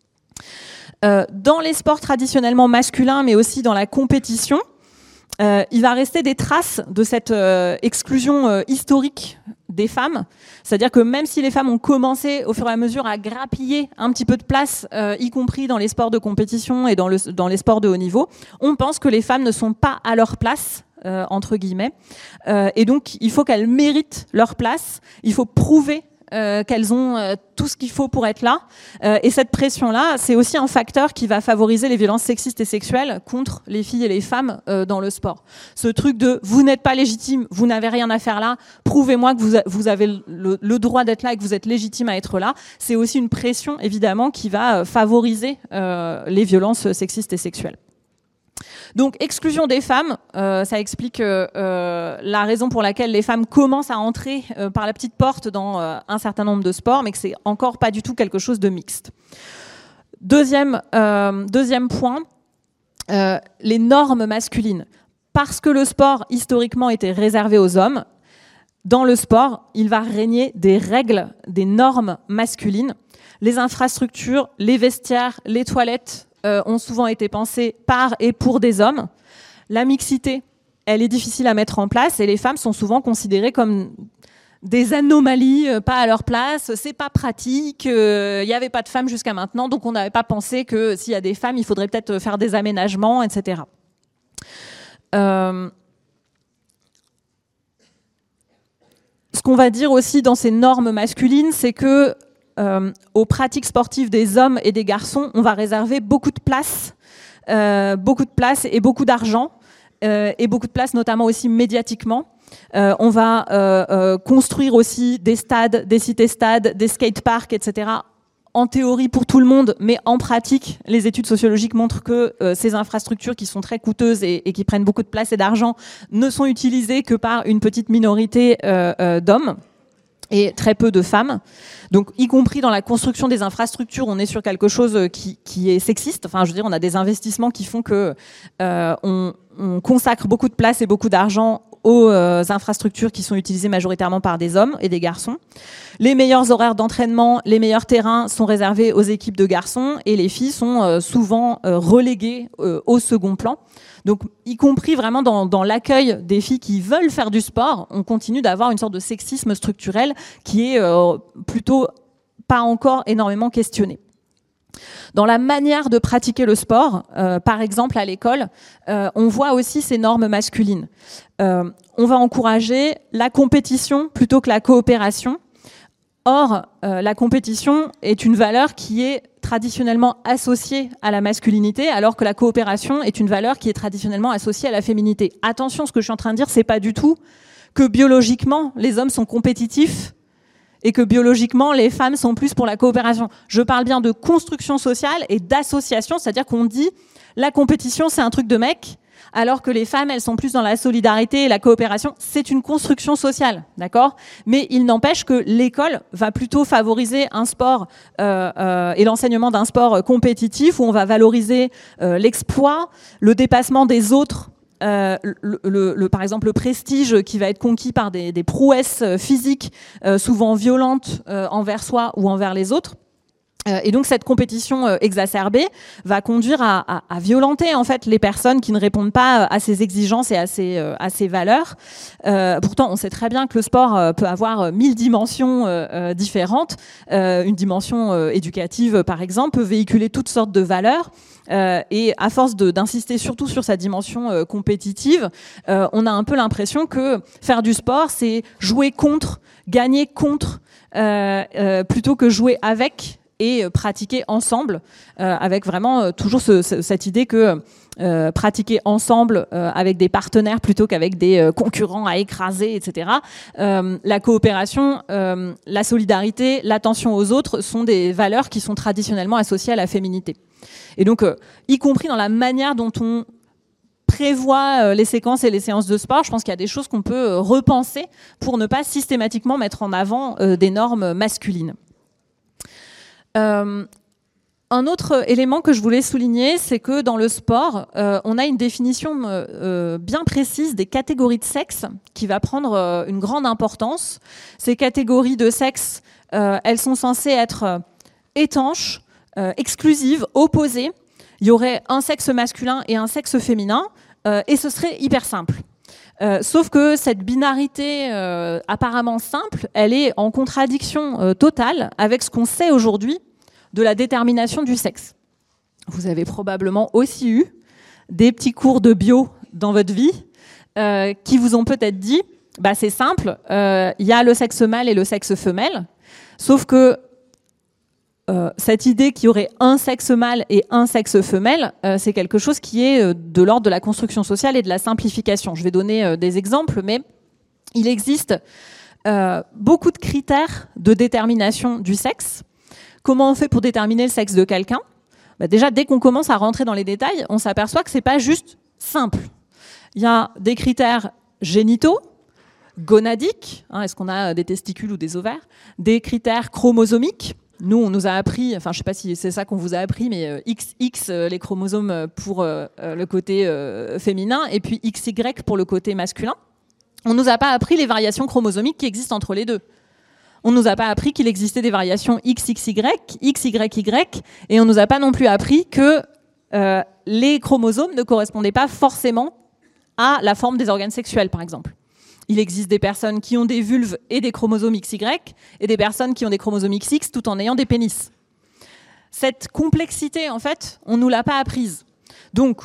B: Dans les sports traditionnellement masculins, mais aussi dans la compétition, il va rester des traces de cette exclusion historique des femmes. C'est-à-dire que même si les femmes ont commencé au fur et à mesure à grappiller un petit peu de place, y compris dans les sports de compétition et dans les sports de haut niveau, on pense que les femmes ne sont pas à leur place, entre guillemets. Et donc, il faut qu'elles méritent leur place. Il faut prouver qu'elles ont tout ce qu'il faut pour être là. Et cette pression-là, c'est aussi un facteur qui va favoriser les violences sexistes et sexuelles contre les filles et les femmes dans le sport. Ce truc de « vous n'êtes pas légitime, vous n'avez rien à faire là, prouvez-moi que vous avez le droit d'être là et que vous êtes légitime à être là », c'est aussi une pression, évidemment, qui va favoriser les violences sexistes et sexuelles. Donc, exclusion des femmes, ça explique la raison pour laquelle les femmes commencent à entrer par la petite porte dans un certain nombre de sports, mais que c'est encore pas du tout quelque chose de mixte. Deuxième point, les normes masculines. Parce que le sport, historiquement, était réservé aux hommes, dans le sport, il va régner des règles, des normes masculines. Les infrastructures, les vestiaires, les toilettes, ont souvent été pensées par et pour des hommes. La mixité, elle est difficile à mettre en place et les femmes sont souvent considérées comme des anomalies, pas à leur place, c'est pas pratique, il n'y avait pas de femmes jusqu'à maintenant, donc on n'avait pas pensé que s'il y a des femmes, il faudrait peut-être faire des aménagements, etc. Ce qu'on va dire aussi dans ces normes masculines, c'est que aux pratiques sportives des hommes et des garçons, on va réserver beaucoup de place et beaucoup d'argent, et beaucoup de place notamment aussi médiatiquement. On va construire aussi des stades, des cités-stades, des skateparks, etc. En théorie pour tout le monde, mais en pratique, les études sociologiques montrent que ces infrastructures qui sont très coûteuses et qui prennent beaucoup de place et d'argent ne sont utilisées que par une petite minorité d'hommes et très peu de femmes. Donc, y compris dans la construction des infrastructures, on est sur quelque chose qui est sexiste. Enfin, je veux dire, on a des investissements qui font que on consacre beaucoup de place et beaucoup d'argent aux infrastructures qui sont utilisées majoritairement par des hommes et des garçons. Les meilleurs horaires d'entraînement, les meilleurs terrains sont réservés aux équipes de garçons et les filles sont souvent reléguées au second plan. Donc, y compris vraiment dans l'accueil des filles qui veulent faire du sport, on continue d'avoir une sorte de sexisme structurel qui est plutôt pas encore énormément questionné. Dans la manière de pratiquer le sport, par exemple à l'école, on voit aussi ces normes masculines. On va encourager la compétition plutôt que la coopération. Or, la compétition est une valeur qui est traditionnellement associée à la masculinité, alors que la coopération est une valeur qui est traditionnellement associée à la féminité. Attention, ce que je suis en train de dire, c'est pas du tout que biologiquement, les hommes sont compétitifs et que biologiquement, les femmes sont plus pour la coopération. Je parle bien de construction sociale et d'association, c'est-à-dire qu'on dit la compétition, c'est un truc de mec, alors que les femmes, elles sont plus dans la solidarité et la coopération. C'est une construction sociale, d'accord ? Mais il n'empêche que l'école va plutôt favoriser un sport et l'enseignement d'un sport compétitif où on va valoriser l'exploit, le dépassement des autres, par exemple le prestige qui va être conquis par des prouesses physiques souvent violentes envers soi ou envers les autres. Et donc cette compétition exacerbée va conduire à violenter en fait les personnes qui ne répondent pas à ces exigences et à ces valeurs. Pourtant, on sait très bien que le sport peut avoir 1000 dimensions différentes. Une dimension éducative, par exemple, peut véhiculer toutes sortes de valeurs. Et à force d'insister surtout sur sa dimension compétitive, on a un peu l'impression que faire du sport, c'est jouer contre, gagner contre, plutôt que jouer avec et pratiquer ensemble, avec vraiment toujours cette idée que pratiquer ensemble avec des partenaires plutôt qu'avec des concurrents à écraser, etc. La coopération, la solidarité, l'attention aux autres sont des valeurs qui sont traditionnellement associées à la féminité. Et donc, y compris dans la manière dont on prévoit les séquences et les séances de sport, je pense qu'il y a des choses qu'on peut repenser pour ne pas systématiquement mettre en avant des normes masculines. Un autre élément que je voulais souligner, c'est que dans le sport, on a une définition bien précise des catégories de sexe qui va prendre une grande importance. Ces catégories de sexe, elles sont censées être étanches, exclusives, opposées. Il y aurait un sexe masculin et un sexe féminin, et ce serait hyper simple. Sauf que cette binarité apparemment simple, elle est en contradiction totale avec ce qu'on sait aujourd'hui de la détermination du sexe. Vous avez probablement aussi eu des petits cours de bio dans votre vie qui vous ont peut-être dit bah, c'est simple, y a le sexe mâle et le sexe femelle, sauf que cette idée qu'il y aurait un sexe mâle et un sexe femelle, c'est quelque chose qui est de l'ordre de la construction sociale et de la simplification. Je vais donner des exemples, mais il existe beaucoup de critères de détermination du sexe. Comment on fait pour déterminer le sexe de quelqu'un ? Déjà, dès qu'on commence à rentrer dans les détails, on s'aperçoit que c'est pas juste simple. Il y a des critères génitaux, gonadiques, est-ce qu'on a des testicules ou des ovaires, des critères chromosomiques. Nous, on nous a appris, enfin, je ne sais pas si c'est ça qu'on vous a appris, mais XX, les chromosomes pour le côté féminin, et puis XY pour le côté masculin. On ne nous a pas appris les variations chromosomiques qui existent entre les deux. On ne nous a pas appris qu'il existait des variations XXY, XYY, et on ne nous a pas non plus appris que les chromosomes ne correspondaient pas forcément à la forme des organes sexuels, par exemple. Il existe des personnes qui ont des vulves et des chromosomes XY et des personnes qui ont des chromosomes XX tout en ayant des pénis. Cette complexité, en fait, on ne nous l'a pas apprise. Donc,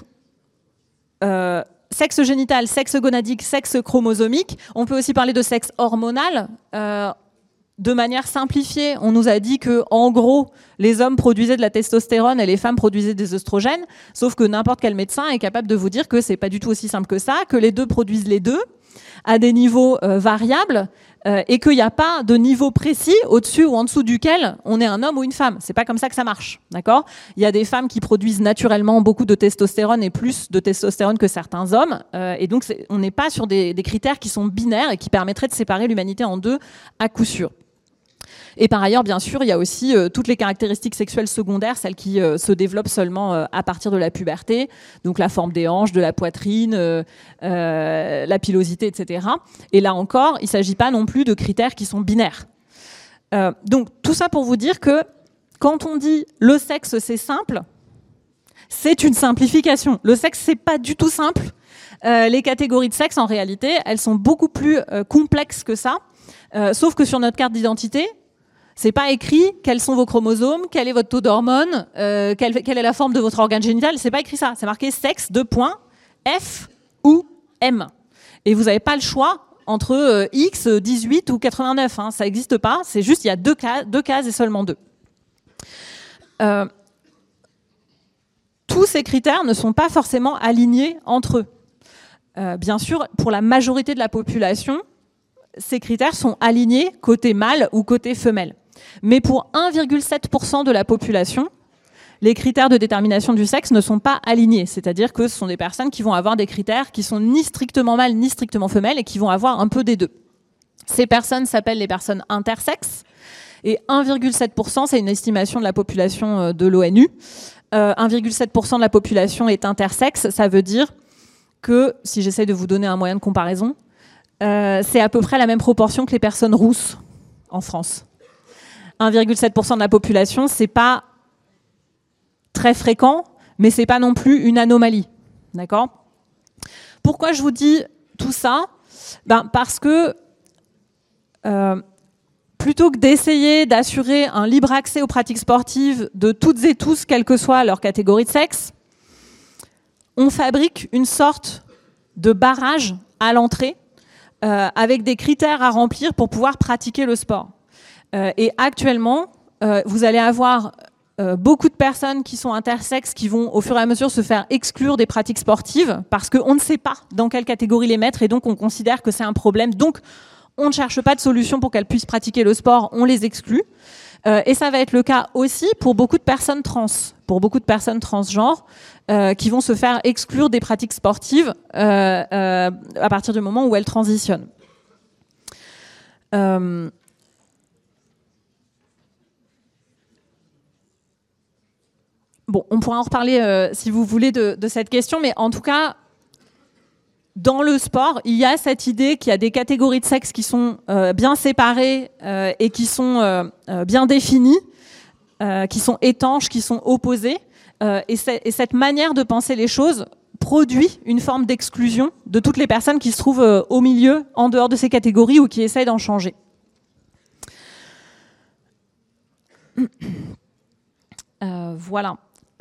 B: sexe génital, sexe gonadique, sexe chromosomique, on peut aussi parler de sexe hormonal. De manière simplifiée, on nous a dit que, en gros, les hommes produisaient de la testostérone et les femmes produisaient des œstrogènes, sauf que n'importe quel médecin est capable de vous dire que c'est pas du tout aussi simple que ça, que les deux produisent les deux à des niveaux variables et qu'il n'y a pas de niveau précis au-dessus ou en dessous duquel on est un homme ou une femme. C'est pas comme ça que ça marche, d'accord ? Il y a des femmes qui produisent naturellement beaucoup de testostérone et plus de testostérone que certains hommes, et donc on n'est pas sur des critères qui sont binaires et qui permettraient de séparer l'humanité en deux à coup sûr. Et par ailleurs, bien sûr, il y a aussi toutes les caractéristiques sexuelles secondaires, celles qui se développent seulement à partir de la puberté, donc la forme des hanches, de la poitrine, la pilosité, etc. Et là encore, il ne s'agit pas non plus de critères qui sont binaires. Donc tout ça pour vous dire que quand on dit le sexe c'est simple, c'est une simplification. Le sexe c'est pas du tout simple. Les catégories de sexe en réalité, elles sont beaucoup plus complexes que ça. Sauf que sur notre carte d'identité, c'est pas écrit quels sont vos chromosomes, quel est votre taux d'hormones, quelle est la forme de votre organe génital. C'est pas écrit ça. C'est marqué sexe, F ou M. Et vous n'avez pas le choix entre X, 18 ou 89. Hein. Ça n'existe pas. C'est juste il y a deux cases et seulement deux. Tous ces critères ne sont pas forcément alignés entre eux. Bien sûr, pour la majorité de la population, ces critères sont alignés côté mâle ou côté femelle. Mais pour 1,7% de la population, les critères de détermination du sexe ne sont pas alignés. C'est-à-dire que ce sont des personnes qui vont avoir des critères qui sont ni strictement mâles ni strictement femelles et qui vont avoir un peu des deux. Ces personnes s'appellent les personnes intersexes. Et 1,7%, c'est une estimation de la population de l'ONU. 1,7% de la population est intersexe. Ça veut dire que, si j'essaie de vous donner un moyen de comparaison, c'est à peu près la même proportion que les personnes rousses en France. 1,7% de la population, c'est pas très fréquent, mais c'est pas non plus une anomalie. D'accord ? Pourquoi je vous dis tout ça ? Parce que plutôt que d'essayer d'assurer un libre accès aux pratiques sportives de toutes et tous, quelle que soit leur catégorie de sexe, on fabrique une sorte de barrage à l'entrée avec des critères à remplir pour pouvoir pratiquer le sport. Et actuellement, vous allez avoir beaucoup de personnes qui sont intersexes qui vont au fur et à mesure se faire exclure des pratiques sportives parce qu'on ne sait pas dans quelle catégorie les mettre et donc on considère que c'est un problème. Donc on ne cherche pas de solution pour qu'elles puissent pratiquer le sport, on les exclut. Et ça va être le cas aussi pour beaucoup de personnes trans, pour beaucoup de personnes transgenres qui vont se faire exclure des pratiques sportives à partir du moment où elles transitionnent. Bon, on pourra en reparler si vous voulez de cette question, mais en tout cas, dans le sport, il y a cette idée qu'il y a des catégories de sexe qui sont bien séparées et qui sont bien définies, qui sont étanches, qui sont opposées. Et cette manière de penser les choses produit une forme d'exclusion de toutes les personnes qui se trouvent au milieu, en dehors de ces catégories ou qui essayent d'en changer. Voilà.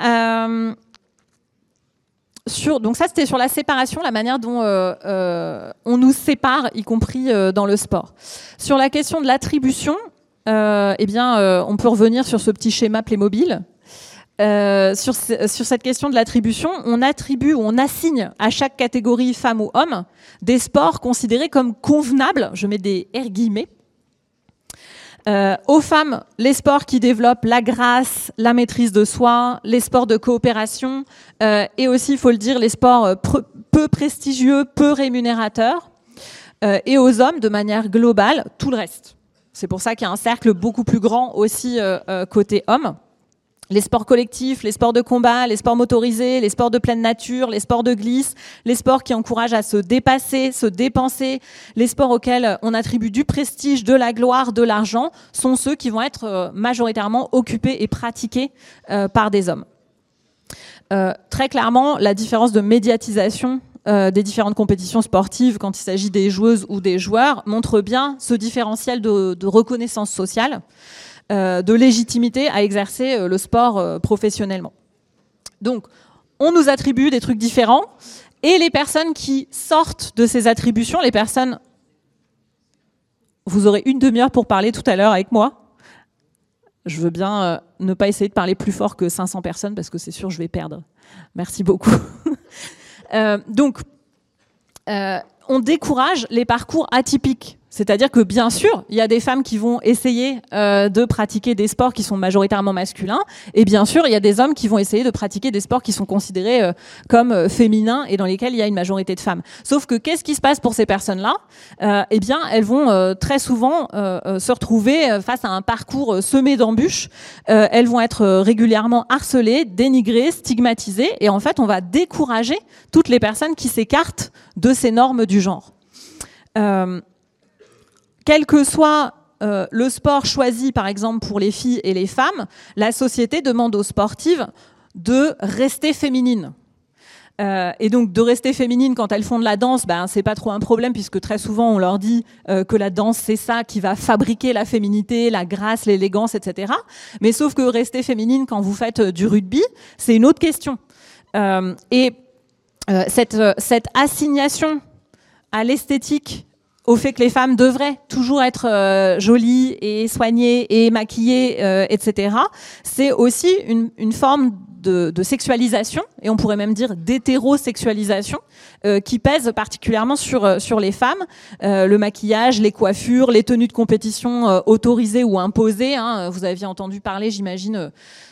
B: Donc ça, c'était sur la séparation, la manière dont on nous sépare, y compris dans le sport. Sur la question de l'attribution, on peut revenir sur ce petit schéma Playmobil. Sur cette question de l'attribution, on attribue ou on assigne à chaque catégorie femme ou homme des sports considérés comme convenables, je mets des R guillemets. Aux femmes, les sports qui développent la grâce, la maîtrise de soi, les sports de coopération et aussi, il faut le dire, les sports peu prestigieux, peu rémunérateurs. Et aux hommes, de manière globale, tout le reste. C'est pour ça qu'il y a un cercle beaucoup plus grand aussi côté hommes. Les sports collectifs, les sports de combat, les sports motorisés, les sports de pleine nature, les sports de glisse, les sports qui encouragent à se dépasser, se dépenser, les sports auxquels on attribue du prestige, de la gloire, de l'argent, sont ceux qui vont être majoritairement occupés et pratiqués par des hommes. Très clairement, la différence de médiatisation des différentes compétitions sportives quand il s'agit des joueuses ou des joueurs montre bien ce différentiel de reconnaissance sociale. De légitimité à exercer le sport professionnellement. Donc, on nous attribue des trucs différents et les personnes qui sortent de ces attributions, les personnes... Vous aurez une demi-heure pour parler tout à l'heure avec moi. Je veux bien ne pas essayer de parler plus fort que 500 personnes parce que c'est sûr je vais perdre. Merci beaucoup. On décourage les parcours atypiques C'est-à-dire que bien sûr, il y a des femmes qui vont essayer de pratiquer des sports qui sont majoritairement masculins, et bien sûr, il y a des hommes qui vont essayer de pratiquer des sports qui sont considérés comme féminins et dans lesquels il y a une majorité de femmes. Sauf que qu'est-ce qui se passe pour ces personnes-là ? Eh bien, elles vont très souvent se retrouver face à un parcours semé d'embûches. Elles vont être régulièrement harcelées, dénigrées, stigmatisées, et en fait, on va décourager toutes les personnes qui s'écartent de ces normes du genre. Quel que soit le sport choisi, par exemple, pour les filles et les femmes, la société demande aux sportives de rester féminines. Et donc, de rester féminines quand elles font de la danse, c'est pas trop un problème, puisque très souvent, on leur dit que la danse, c'est ça qui va fabriquer la féminité, la grâce, l'élégance, etc. Mais sauf que rester féminine quand vous faites du rugby, c'est une autre question. Cette assignation à l'esthétique, au fait que les femmes devraient toujours être jolies et soignées et maquillées, etc., c'est aussi une forme de sexualisation, et on pourrait même dire d'hétérosexualisation, qui pèse particulièrement sur les femmes. Le maquillage, les coiffures, les tenues de compétition autorisées ou imposées. Vous aviez entendu parler, j'imagine,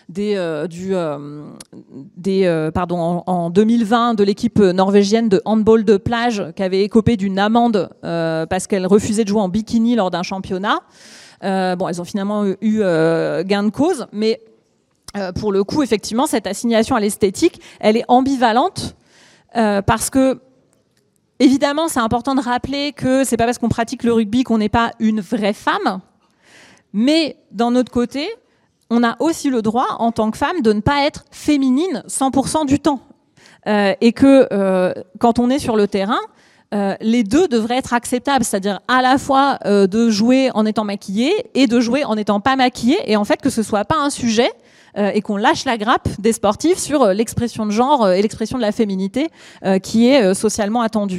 B: en 2020 de l'équipe norvégienne de handball de plage qui avait écopé d'une amende parce qu'elle refusait de jouer en bikini lors d'un championnat. Elles ont finalement eu gain de cause, mais pour le coup, effectivement, cette assignation à l'esthétique, elle est ambivalente parce que, évidemment, c'est important de rappeler que c'est pas parce qu'on pratique le rugby qu'on n'est pas une vraie femme, mais d'un autre côté, on a aussi le droit, en tant que femme, de ne pas être féminine 100% du temps. Et que quand on est sur le terrain, les deux devraient être acceptables, c'est-à-dire à la fois de jouer en étant maquillée et de jouer en n'étant pas maquillée, et en fait que ce soit pas un sujet et qu'on lâche la grappe des sportifs sur l'expression de genre et l'expression de la féminité qui est socialement attendue.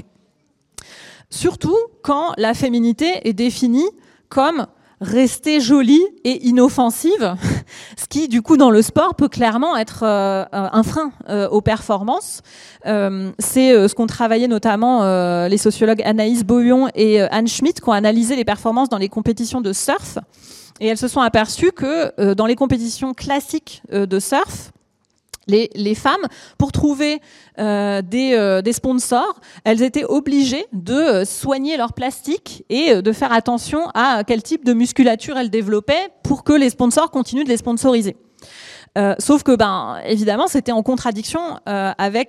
B: Surtout quand la féminité est définie comme rester jolie et inoffensive, ce qui, du coup, dans le sport, peut clairement être un frein aux performances. C'est ce qu'ont travaillé notamment les sociologues Anaïs Boyon et Anne Schmidt, qui ont analysé les performances dans les compétitions de surf. Et elles se sont aperçues que dans les compétitions classiques de surf, les femmes, pour trouver des sponsors, elles étaient obligées de soigner leur plastique et de faire attention à quel type de musculature elles développaient pour que les sponsors continuent de les sponsoriser. Sauf que, évidemment, c'était en contradiction avec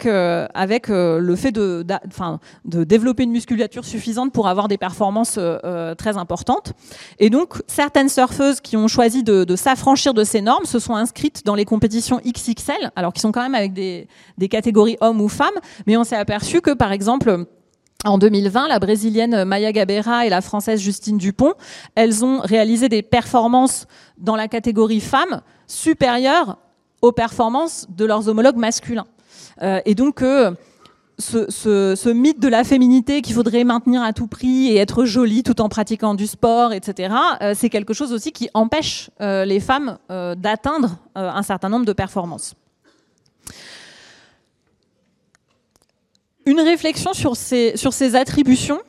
B: le fait de développer une musculature suffisante pour avoir des performances très importantes. Et donc, certaines surfeuses qui ont choisi de s'affranchir de ces normes se sont inscrites dans les compétitions XXL, alors qui sont quand même avec des catégories hommes ou femmes, mais on s'est aperçu que, par exemple, en 2020, la brésilienne Maya Gabeira et la française Justine Dupont, elles ont réalisé des performances dans la catégorie femmes supérieures aux performances de leurs homologues masculins. Et donc, ce mythe de la féminité qu'il faudrait maintenir à tout prix et être jolie tout en pratiquant du sport, etc., c'est quelque chose aussi qui empêche les femmes d'atteindre un certain nombre de performances. Une réflexion sur ces attributions,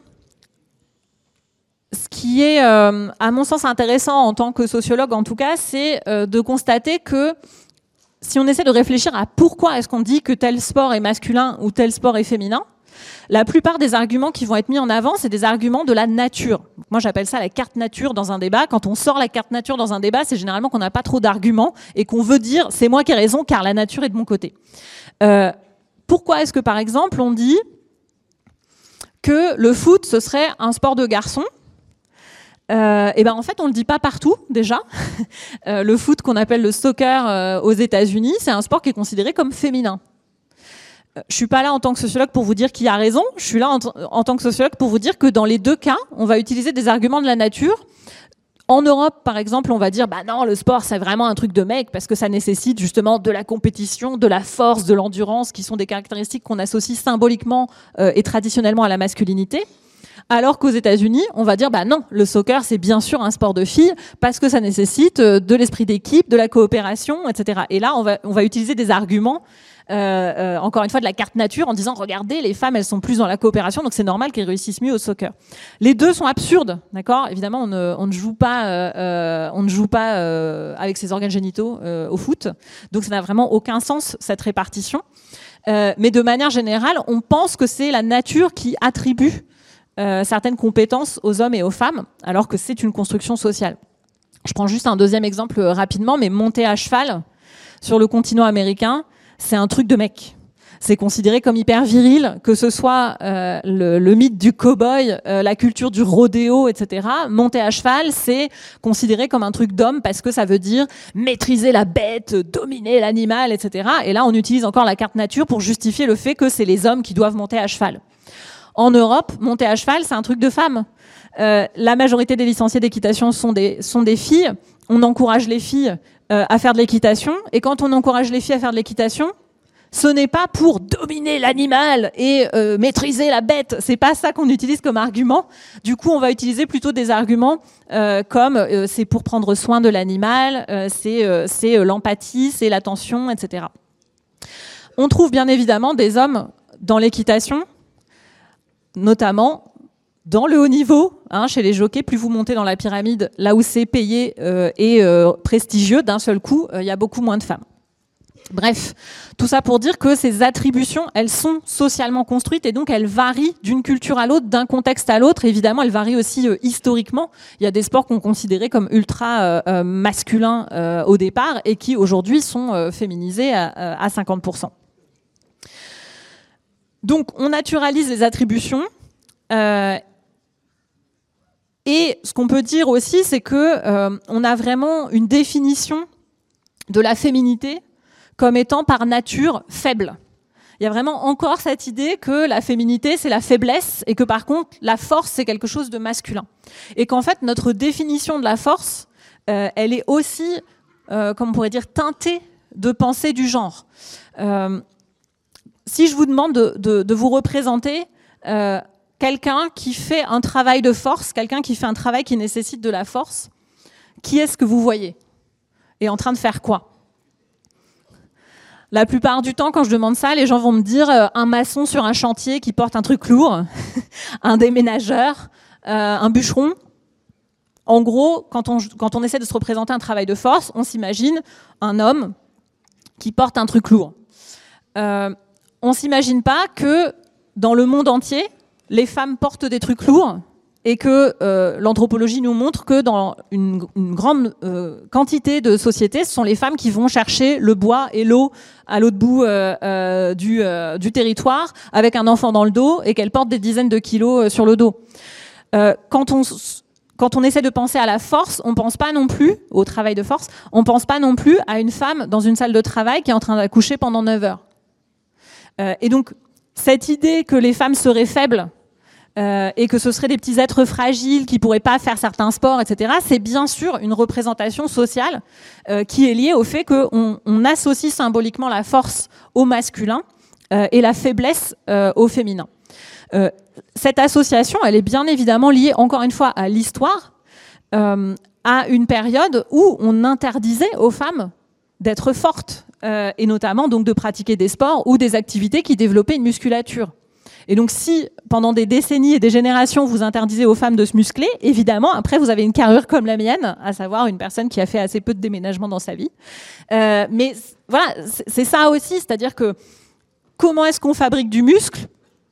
B: ce qui est, à mon sens, intéressant en tant que sociologue, en tout cas, c'est de constater que si on essaie de réfléchir à pourquoi est-ce qu'on dit que tel sport est masculin ou tel sport est féminin, la plupart des arguments qui vont être mis en avant, c'est des arguments de la nature. Moi, j'appelle ça la carte nature dans un débat. Quand on sort la carte nature dans un débat, c'est généralement qu'on n'a pas trop d'arguments et qu'on veut dire « c'est moi qui ai raison car la nature est de mon côté ». Pourquoi est-ce que, par exemple, on dit que le foot, ce serait un sport de garçons ? En fait, on le dit pas partout, déjà. Le foot, qu'on appelle le soccer aux États-Unis, c'est un sport qui est considéré comme féminin. Je suis pas là en tant que sociologue pour vous dire qui a raison. Je suis là en tant que sociologue pour vous dire que dans les deux cas, on va utiliser des arguments de la nature. En Europe, par exemple, on va dire non, le sport, c'est vraiment un truc de mec parce que ça nécessite justement de la compétition, de la force, de l'endurance, qui sont des caractéristiques qu'on associe symboliquement et traditionnellement à la masculinité. Alors qu'aux États-Unis, on va dire non, le soccer c'est bien sûr un sport de filles parce que ça nécessite de l'esprit d'équipe, de la coopération, etc. Et là, on va utiliser des arguments, encore une fois de la carte nature, en disant regardez, les femmes elles sont plus dans la coopération, donc c'est normal qu'elles réussissent mieux au soccer. Les deux sont absurdes, d'accord ? Évidemment, on ne joue pas avec ses organes génitaux au foot, donc ça n'a vraiment aucun sens cette répartition. Mais de manière générale, on pense que c'est la nature qui attribue certaines compétences aux hommes et aux femmes, alors que c'est une construction sociale. Je prends juste un deuxième exemple rapidement, mais monter à cheval sur le continent américain, c'est un truc de mec. C'est considéré comme hyper viril, que ce soit le mythe du cow-boy, la culture du rodéo, etc. Monter à cheval, c'est considéré comme un truc d'homme parce que ça veut dire maîtriser la bête, dominer l'animal, etc. Et là, on utilise encore la carte nature pour justifier le fait que c'est les hommes qui doivent monter à cheval. En Europe, monter à cheval, c'est un truc de femme. La majorité des licenciés d'équitation sont des filles. On encourage les filles à faire de l'équitation. Et quand on encourage les filles à faire de l'équitation, ce n'est pas pour dominer l'animal et maîtriser la bête. C'est pas ça qu'on utilise comme argument. Du coup, on va utiliser plutôt des arguments comme c'est pour prendre soin de l'animal, c'est l'empathie, c'est l'attention, etc. On trouve bien évidemment des hommes dans l'équitation, notamment dans le haut niveau, chez les jockeys. Plus vous montez dans la pyramide, là où c'est payé et prestigieux, d'un seul coup, il y a beaucoup moins de femmes. Bref, tout ça pour dire que ces attributions, elles sont socialement construites et donc elles varient d'une culture à l'autre, d'un contexte à l'autre. Évidemment, elles varient aussi historiquement. Il y a des sports qu'on considérait comme ultra masculins au départ et qui aujourd'hui sont féminisés à 50%. Donc, on naturalise les attributions. Et ce qu'on peut dire aussi, c'est que on a vraiment une définition de la féminité comme étant par nature faible. Il y a vraiment encore cette idée que la féminité, c'est la faiblesse et que par contre, la force, c'est quelque chose de masculin. Et qu'en fait, notre définition de la force, elle est aussi, comme on pourrait dire, teintée de pensée du genre. Si je vous demande de vous représenter quelqu'un qui fait un travail de force, quelqu'un qui fait un travail qui nécessite de la force, qui est-ce que vous voyez ? Et en train de faire quoi ? La plupart du temps, quand je demande ça, les gens vont me dire un maçon sur un chantier qui porte un truc lourd, un déménageur, un bûcheron. En gros, quand on essaie de se représenter un travail de force, on s'imagine un homme qui porte un truc lourd. On ne s'imagine pas que dans le monde entier, les femmes portent des trucs lourds et que l'anthropologie nous montre que dans une grande quantité de sociétés, ce sont les femmes qui vont chercher le bois et l'eau à l'autre bout du territoire avec un enfant dans le dos et qu'elles portent des dizaines de kilos sur le dos. Quand on essaie de penser à la force, on ne pense pas non plus au travail de force, on ne pense pas non plus à une femme dans une salle de travail qui est en train d'accoucher pendant 9 heures. Et donc, cette idée que les femmes seraient faibles et que ce seraient des petits êtres fragiles qui ne pourraient pas faire certains sports, etc., c'est bien sûr une représentation sociale qui est liée au fait qu'on associe symboliquement la force au masculin et la faiblesse au féminin. Cette association, elle est bien évidemment liée, encore une fois, à l'histoire, à une période où on interdisait aux femmes d'être fortes, et notamment donc de pratiquer des sports ou des activités qui développaient une musculature. Et donc si pendant des décennies et des générations vous interdisez aux femmes de se muscler, évidemment après vous avez une carrure comme la mienne, à savoir une personne qui a fait assez peu de déménagements dans sa vie. Mais voilà, c'est ça aussi, c'est-à-dire que comment est-ce qu'on fabrique du muscle ?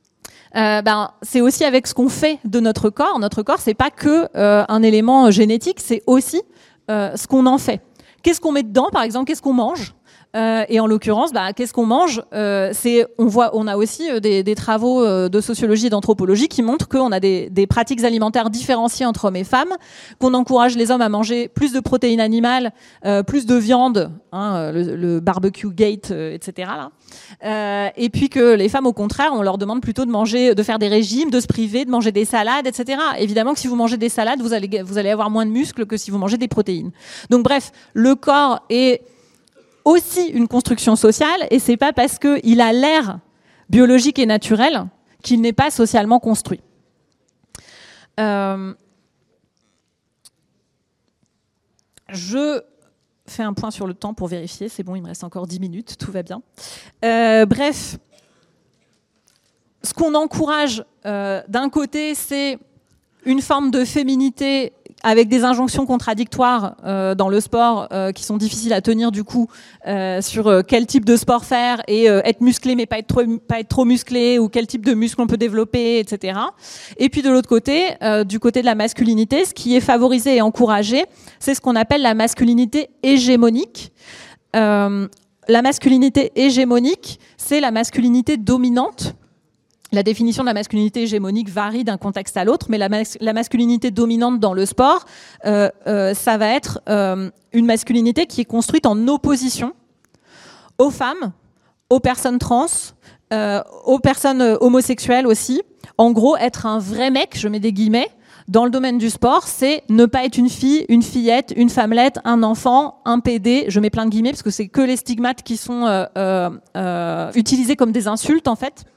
B: C'est aussi avec ce qu'on fait de notre corps. Notre corps, c'est pas que un élément génétique, c'est aussi ce qu'on en fait. Qu'est-ce qu'on met dedans, par exemple ? Qu'est-ce qu'on mange ? Et en l'occurrence, qu'est-ce qu'on mange ? On a aussi des travaux de sociologie et d'anthropologie qui montrent qu'on a des pratiques alimentaires différenciées entre hommes et femmes, qu'on encourage les hommes à manger plus de protéines animales, plus de viande, le barbecue gate, etc. Là. Et puis que les femmes, au contraire, on leur demande plutôt de faire des régimes, de se priver, de manger des salades, etc. Évidemment que si vous mangez des salades, vous allez avoir moins de muscles que si vous mangez des protéines. Donc bref, le corps est aussi une construction sociale, et c'est pas parce qu'il a l'air biologique et naturel qu'il n'est pas socialement construit. Je fais un point sur le temps pour vérifier. C'est bon, il me reste encore 10 minutes, tout va bien. Bref, ce qu'on encourage d'un côté, c'est une forme de féminité avec des injonctions contradictoires dans le sport qui sont difficiles à tenir du coup sur quel type de sport faire et être musclé mais pas être trop musclé, ou quel type de muscle on peut développer, etc. Et puis de l'autre côté, du côté de la masculinité, ce qui est favorisé et encouragé, c'est ce qu'on appelle la masculinité hégémonique. La masculinité hégémonique, c'est la masculinité dominante. La définition de la masculinité hégémonique varie d'un contexte à l'autre, mais la masculinité dominante dans le sport, ça va être une masculinité qui est construite en opposition aux femmes, aux personnes trans, aux personnes homosexuelles aussi. En gros, être un vrai mec, je mets des guillemets, dans le domaine du sport, c'est ne pas être une fille, une fillette, une femmelette, un enfant, un PD, je mets plein de guillemets parce que c'est que les stigmates qui sont utilisés comme des insultes en fait.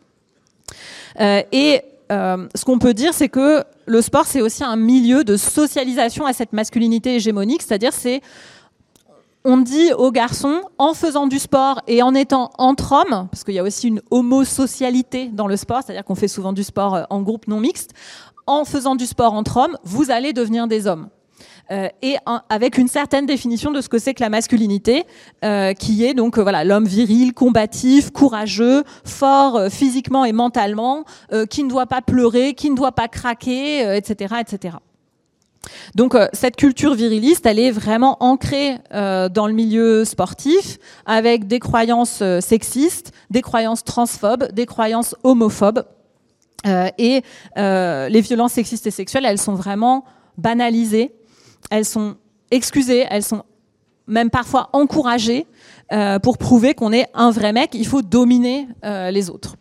B: Ce qu'on peut dire, c'est que le sport, c'est aussi un milieu de socialisation à cette masculinité hégémonique, c'est-à-dire on dit aux garçons, en faisant du sport et en étant entre hommes, parce qu'il y a aussi une homosocialité dans le sport, c'est-à-dire qu'on fait souvent du sport en groupe non mixte, en faisant du sport entre hommes, vous allez devenir des hommes. Avec une certaine définition de ce que c'est que la masculinité, qui est donc l'homme viril, combatif, courageux, fort physiquement et mentalement, qui ne doit pas pleurer, qui ne doit pas craquer, etc., etc. Donc cette culture viriliste, elle est vraiment ancrée dans le milieu sportif, avec des croyances sexistes, des croyances transphobes, des croyances homophobes, et les violences sexistes et sexuelles, elles sont vraiment banalisées. Elles sont excusées, elles sont même parfois encouragées pour prouver qu'on est un vrai mec, il faut dominer les autres.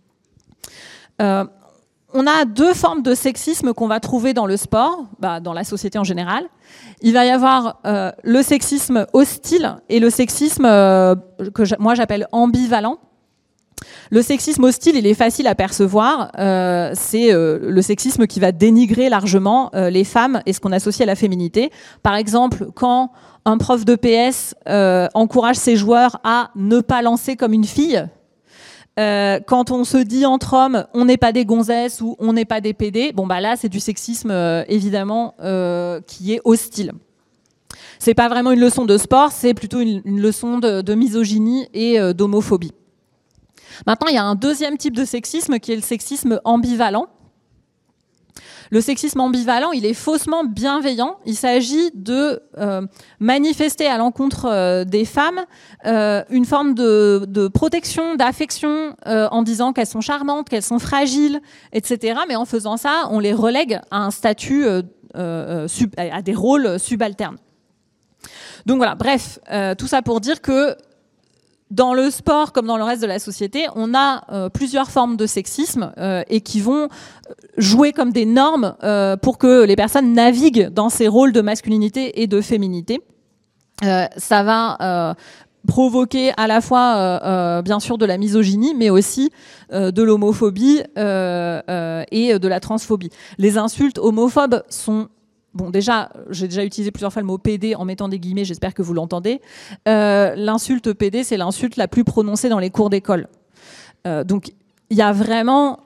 B: On a deux formes de sexisme qu'on va trouver dans le sport, dans la société en général. Il va y avoir le sexisme hostile et le sexisme que moi j'appelle ambivalent. Le sexisme hostile, il est facile à percevoir. C'est le sexisme qui va dénigrer largement les femmes et ce qu'on associe à la féminité. Par exemple, quand un prof de PS encourage ses joueurs à ne pas lancer comme une fille, quand on se dit entre hommes, on n'est pas des gonzesses ou on n'est pas des PD, là, c'est du sexisme évidemment qui est hostile. C'est pas vraiment une leçon de sport, c'est plutôt une leçon de misogynie et d'homophobie. Maintenant, il y a un deuxième type de sexisme qui est le sexisme ambivalent. Le sexisme ambivalent, il est faussement bienveillant. Il s'agit de manifester à l'encontre des femmes une forme de protection, d'affection, en disant qu'elles sont charmantes, qu'elles sont fragiles, etc. Mais en faisant ça, on les relègue à un statut, à des rôles subalternes. Donc voilà, bref, tout ça pour dire que dans le sport, comme dans le reste de la société, on a plusieurs formes de sexisme et qui vont jouer comme des normes pour que les personnes naviguent dans ces rôles de masculinité et de féminité. Ça va provoquer à la fois, bien sûr, de la misogynie, mais aussi de l'homophobie et de la transphobie. Les insultes homophobes sont... Bon, déjà, j'ai déjà utilisé plusieurs fois le mot PD en mettant des guillemets, j'espère que vous l'entendez. L'insulte PD, c'est l'insulte la plus prononcée dans les cours d'école. Donc, il y a vraiment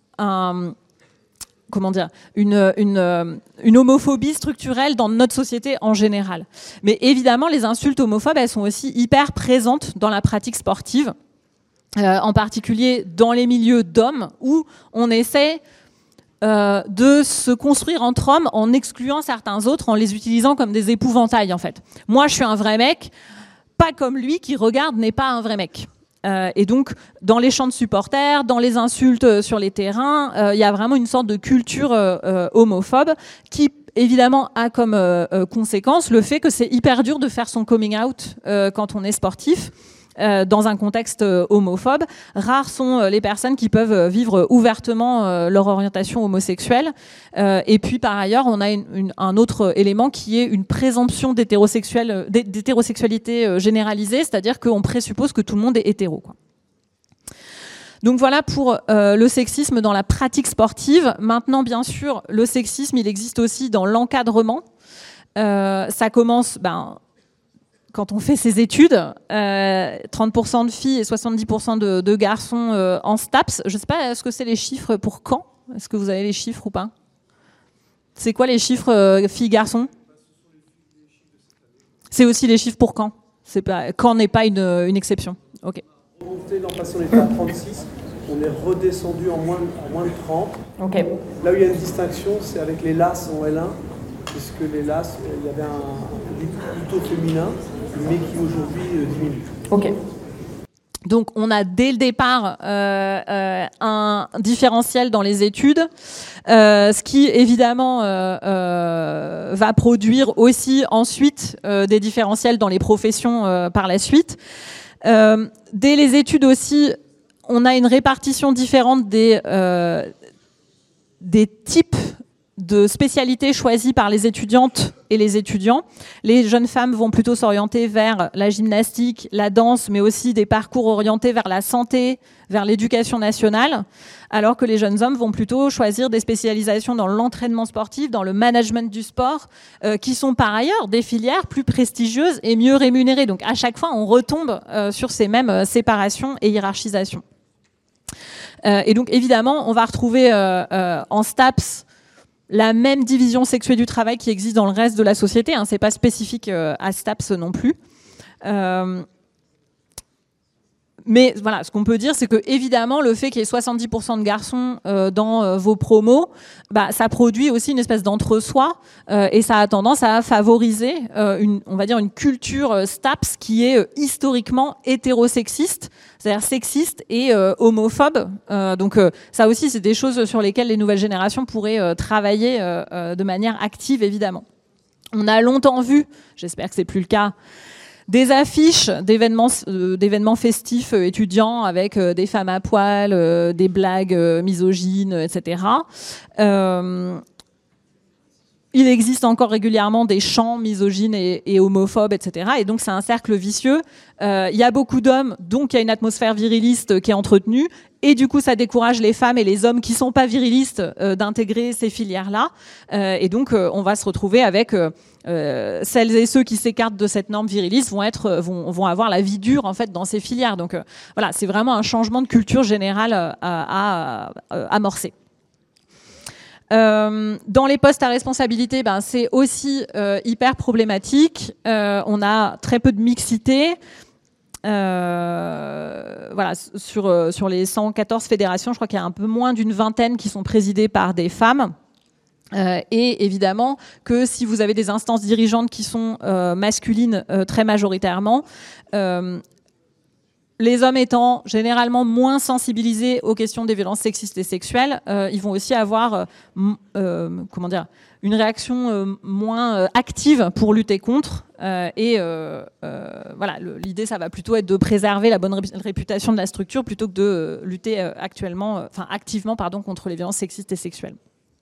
B: une homophobie structurelle dans notre société en général. Mais évidemment, les insultes homophobes, elles sont aussi hyper présentes dans la pratique sportive, en particulier dans les milieux d'hommes, où on essaie de se construire entre hommes en excluant certains autres, en les utilisant comme des épouvantails en fait. Moi je suis un vrai mec, pas comme lui qui regarde n'est pas un vrai mec. Et donc dans les chants de supporters, dans les insultes sur les terrains, il y a vraiment une sorte de culture homophobe qui évidemment a comme conséquence le fait que c'est hyper dur de faire son coming out quand on est sportif. Dans un contexte homophobe. Rares sont les personnes qui peuvent vivre ouvertement leur orientation homosexuelle. Et puis par ailleurs, on a un autre élément qui est une présomption d'hétérosexualité généralisée, c'est-à-dire qu'on présuppose que tout le monde est hétéro, quoi. Donc voilà pour le sexisme dans la pratique sportive. Maintenant, bien sûr, le sexisme, il existe aussi dans l'encadrement. Ça commence quand on fait ses études, 30% de filles et 70% de garçons en STAPS. Je ne sais pas, est-ce que c'est les chiffres pour quand? Est-ce que vous avez les chiffres ou pas? C'est quoi les chiffres filles-garçons? C'est aussi les chiffres pour quand? Quand n'est pas une exception. Ok.
C: L'an passé, on était à 36, on est redescendu en moins de 30.
B: Okay.
C: Là où il y a une distinction, c'est avec les LAS en L1, puisque les LAS, il y avait un public plutôt féminin, mais qui aujourd'hui diminue.
B: Ok. Donc on a dès le départ un différentiel dans les études, ce qui évidemment va produire aussi ensuite des différentiels dans les professions par la suite. Dès les études aussi, on a une répartition différente des types de spécialités choisies par les étudiantes et les étudiants. Les jeunes femmes vont plutôt s'orienter vers la gymnastique, la danse, mais aussi des parcours orientés vers la santé, vers l'éducation nationale, alors que les jeunes hommes vont plutôt choisir des spécialisations dans l'entraînement sportif, dans le management du sport, qui sont par ailleurs des filières plus prestigieuses et mieux rémunérées. Donc à chaque fois, on retombe sur ces mêmes séparations et hiérarchisations. Et donc évidemment, on va retrouver en STAPS la même division sexuée du travail qui existe dans le reste de la société. C'est pas spécifique à STAPS non plus. Mais voilà, ce qu'on peut dire, c'est que évidemment, le fait qu'il y ait 70% de garçons dans vos promos, ça produit aussi une espèce d'entre-soi et ça a tendance à favoriser on va dire une culture STAPS qui est historiquement hétérosexiste, c'est-à-dire sexiste et homophobe. Donc ça aussi, c'est des choses sur lesquelles les nouvelles générations pourraient travailler de manière active, évidemment. On a longtemps vu, j'espère que c'est plus le cas, des affiches d'événements festifs étudiants avec des femmes à poil, des blagues misogynes, etc. Il existe encore régulièrement des chants misogynes et homophobes, etc. Et donc c'est un cercle vicieux. Il y a beaucoup d'hommes, donc il y a une atmosphère viriliste qui est entretenue. Et du coup, ça décourage les femmes et les hommes qui ne sont pas virilistes d'intégrer ces filières-là. Et donc, on va se retrouver avec celles et ceux qui s'écartent de cette norme viriliste vont avoir la vie dure en fait dans ces filières. Donc voilà, c'est vraiment un changement de culture générale à amorcer. Dans les postes à responsabilité, c'est aussi hyper problématique. On a très peu de mixité. Voilà, sur les 114 fédérations, je crois qu'il y a un peu moins d'une vingtaine qui sont présidées par des femmes. Et évidemment que si vous avez des instances dirigeantes qui sont masculines très majoritairement, les hommes étant généralement moins sensibilisés aux questions des violences sexistes et sexuelles, ils vont aussi avoir une réaction moins active pour lutter contre. Voilà, l'idée, ça va plutôt être de préserver la bonne réputation de la structure plutôt que de lutter activement contre les violences sexistes et sexuelles.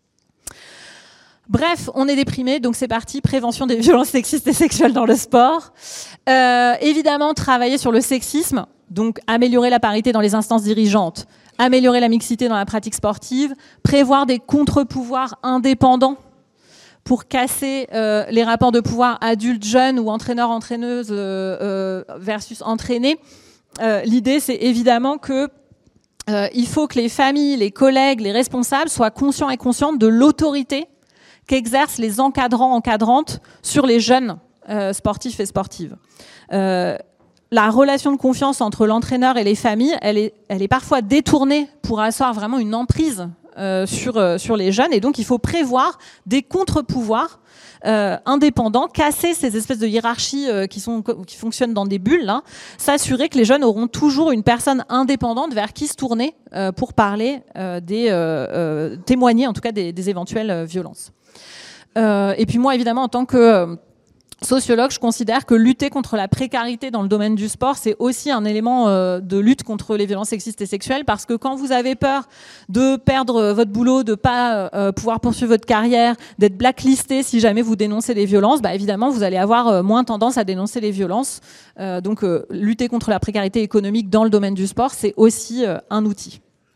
B: Bref, on est déprimé, donc c'est parti, prévention des violences sexistes et sexuelles dans le sport. Évidemment, travailler sur le sexisme, donc améliorer la parité dans les instances dirigeantes, améliorer la mixité dans la pratique sportive, prévoir des contre-pouvoirs indépendants pour casser les rapports de pouvoir adultes-jeunes ou entraîneurs-entraîneuses versus entraînés. L'idée, c'est évidemment que il faut que les familles, les collègues, les responsables soient conscients et conscientes de l'autorité qu'exercent les encadrants-encadrantes sur les jeunes sportifs et sportives. La relation de confiance entre l'entraîneur et les familles, elle est parfois détournée pour asseoir vraiment une emprise sur les jeunes. Et donc, il faut prévoir des contre-pouvoirs indépendants, casser ces espèces de hiérarchies qui fonctionnent dans des bulles, là, s'assurer que les jeunes auront toujours une personne indépendante vers qui se tourner pour parler témoigner en tout cas des éventuelles violences. Et puis moi, évidemment, en tant que sociologue, je considère que lutter contre la précarité dans le domaine du sport, c'est aussi un élément de lutte contre les violences sexistes et sexuelles, parce que quand vous avez peur de perdre votre boulot, de pas pouvoir poursuivre votre carrière, d'être blacklisté si jamais vous dénoncez des violences, évidemment, vous allez avoir moins tendance à dénoncer les violences. Donc, lutter contre la précarité économique dans le domaine du sport, c'est aussi un outil.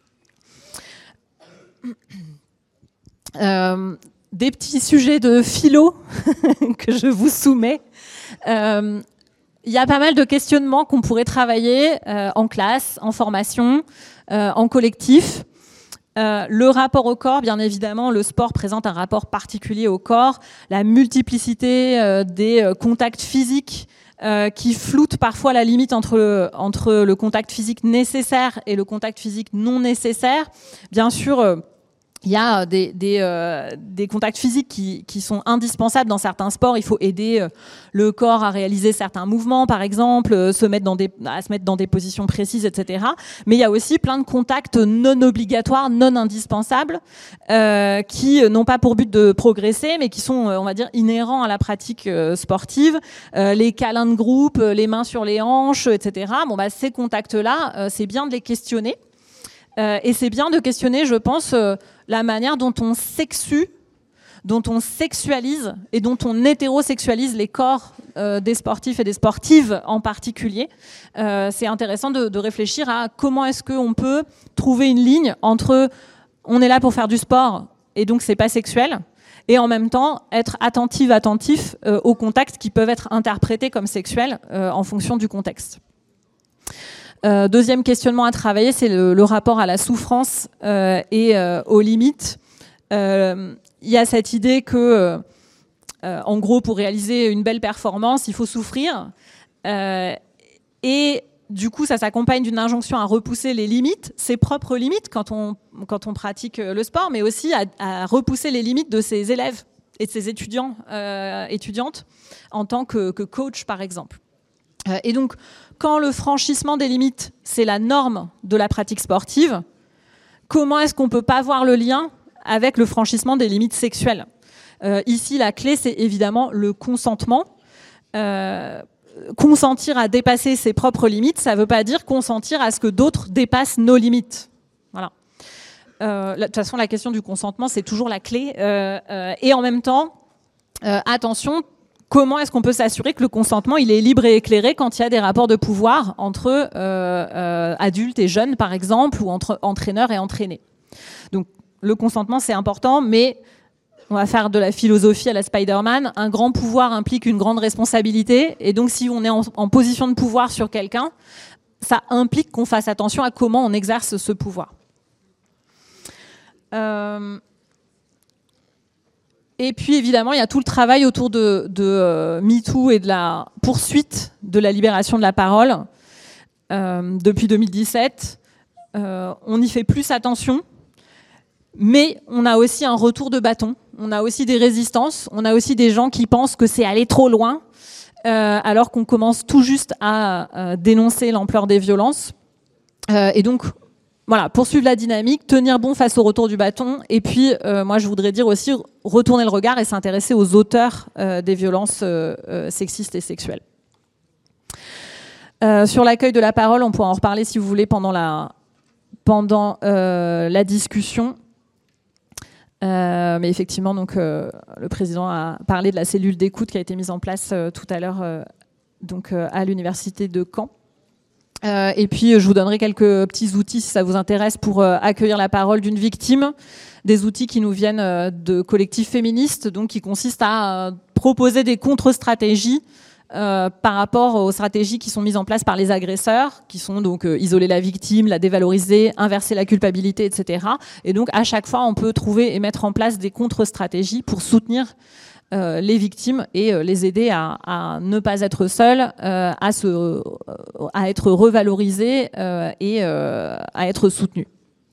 B: Des petits sujets de philo que je vous soumets. Il y a pas mal de questionnements qu'on pourrait travailler en classe, en formation, en collectif. Le rapport au corps, bien évidemment, le sport présente un rapport particulier au corps. La multiplicité des contacts physiques qui floutent parfois la limite entre le contact physique nécessaire et le contact physique non nécessaire. Bien sûr, il y a des contacts physiques qui sont indispensables dans certains sports. Il faut aider le corps à réaliser certains mouvements, par exemple, à se mettre dans des positions précises, etc. Mais il y a aussi plein de contacts non obligatoires, non indispensables, qui n'ont pas pour but de progresser, mais qui sont, on va dire, inhérents à la pratique sportive. Les câlins de groupe, les mains sur les hanches, etc. Ces contacts-là, c'est bien de les questionner. Et c'est bien de questionner, je pense, la manière dont on sexue, dont on sexualise et dont on hétérosexualise les corps des sportifs et des sportives en particulier. C'est intéressant de réfléchir à comment est-ce qu'on peut trouver une ligne entre on est là pour faire du sport et donc c'est pas sexuel, et en même temps être attentif aux contacts qui peuvent être interprétés comme sexuels en fonction du contexte. Deuxième questionnement à travailler, c'est le rapport à la souffrance et aux limites. Il y a cette idée que, en gros, pour réaliser une belle performance, il faut souffrir. Et du coup, ça s'accompagne d'une injonction à repousser les limites, ses propres limites quand on pratique le sport, mais aussi à repousser les limites de ses élèves et de ses étudiants, étudiantes, en tant que coach, par exemple. Et donc, quand le franchissement des limites, c'est la norme de la pratique sportive, comment est-ce qu'on ne peut pas voir le lien avec le franchissement des limites sexuelles ? Ici, la clé, c'est évidemment le consentement. Consentir à dépasser ses propres limites, ça ne veut pas dire consentir à ce que d'autres dépassent nos limites. Voilà. De toute façon, la question du consentement, c'est toujours la clé. Et en même temps, attention, comment est-ce qu'on peut s'assurer que le consentement il est libre et éclairé quand il y a des rapports de pouvoir entre adultes et jeunes, par exemple, ou entre entraîneurs et entraînés. Donc, le consentement, c'est important, mais on va faire de la philosophie à la Spider-Man. Un grand pouvoir implique une grande responsabilité, et donc si on est en position de pouvoir sur quelqu'un, ça implique qu'on fasse attention à comment on exerce ce pouvoir. Et puis évidemment, il y a tout le travail autour de MeToo et de la poursuite de la libération de la parole. Depuis 2017, on y fait plus attention, mais on a aussi un retour de bâton, on a aussi des résistances, on a aussi des gens qui pensent que c'est aller trop loin, alors qu'on commence tout juste à dénoncer l'ampleur des violences. Et donc, voilà, poursuivre la dynamique, tenir bon face au retour du bâton, et puis moi je voudrais dire aussi retourner le regard et s'intéresser aux auteurs des violences sexistes et sexuelles. Sur l'accueil de la parole, on pourra en reparler si vous voulez pendant la discussion. Mais effectivement, donc, le président a parlé de la cellule d'écoute qui a été mise en place tout à l'heure à l'université de Caen. Et puis, je vous donnerai quelques petits outils si ça vous intéresse pour accueillir la parole d'une victime. Des outils qui nous viennent de collectifs féministes, donc qui consistent à proposer des contre-stratégies par rapport aux stratégies qui sont mises en place par les agresseurs, qui sont donc isoler la victime, la dévaloriser, inverser la culpabilité, etc. Et donc, à chaque fois, on peut trouver et mettre en place des contre-stratégies pour soutenir les victimes et les aider à ne pas être seules, à être revalorisées et à être soutenues.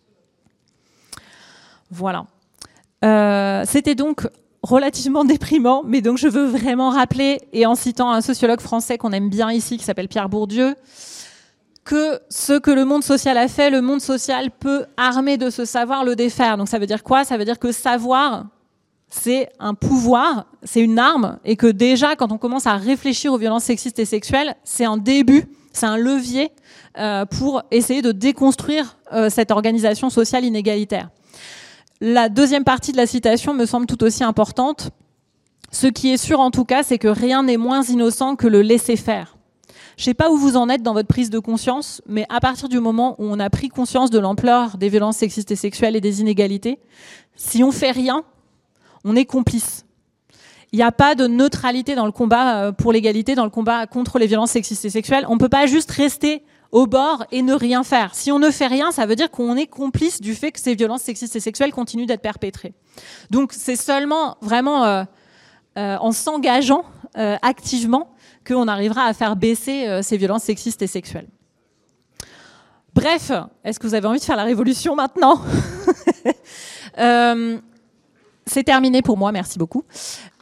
B: Voilà. C'était donc relativement déprimant, mais donc je veux vraiment rappeler, et en citant un sociologue français qu'on aime bien ici, qui s'appelle Pierre Bourdieu, que ce que le monde social a fait, le monde social peut, armé de ce savoir, le défaire. Donc ça veut dire quoi ? Ça veut dire que savoir, c'est un pouvoir, c'est une arme, et que déjà, quand on commence à réfléchir aux violences sexistes et sexuelles, c'est un début, c'est un levier pour essayer de déconstruire cette organisation sociale inégalitaire. La deuxième partie de la citation me semble tout aussi importante. Ce qui est sûr en tout cas, c'est que rien n'est moins innocent que le laisser-faire. Je ne sais pas où vous en êtes dans votre prise de conscience, mais à partir du moment où on a pris conscience de l'ampleur des violences sexistes et sexuelles et des inégalités, si on fait rien, on est complice. Il n'y a pas de neutralité dans le combat pour l'égalité, dans le combat contre les violences sexistes et sexuelles. On ne peut pas juste rester au bord et ne rien faire. Si on ne fait rien, ça veut dire qu'on est complice du fait que ces violences sexistes et sexuelles continuent d'être perpétrées. Donc c'est seulement vraiment en s'engageant activement qu'on arrivera à faire baisser ces violences sexistes et sexuelles. Bref, est-ce que vous avez envie de faire la révolution maintenant ? C'est terminé pour moi, merci beaucoup.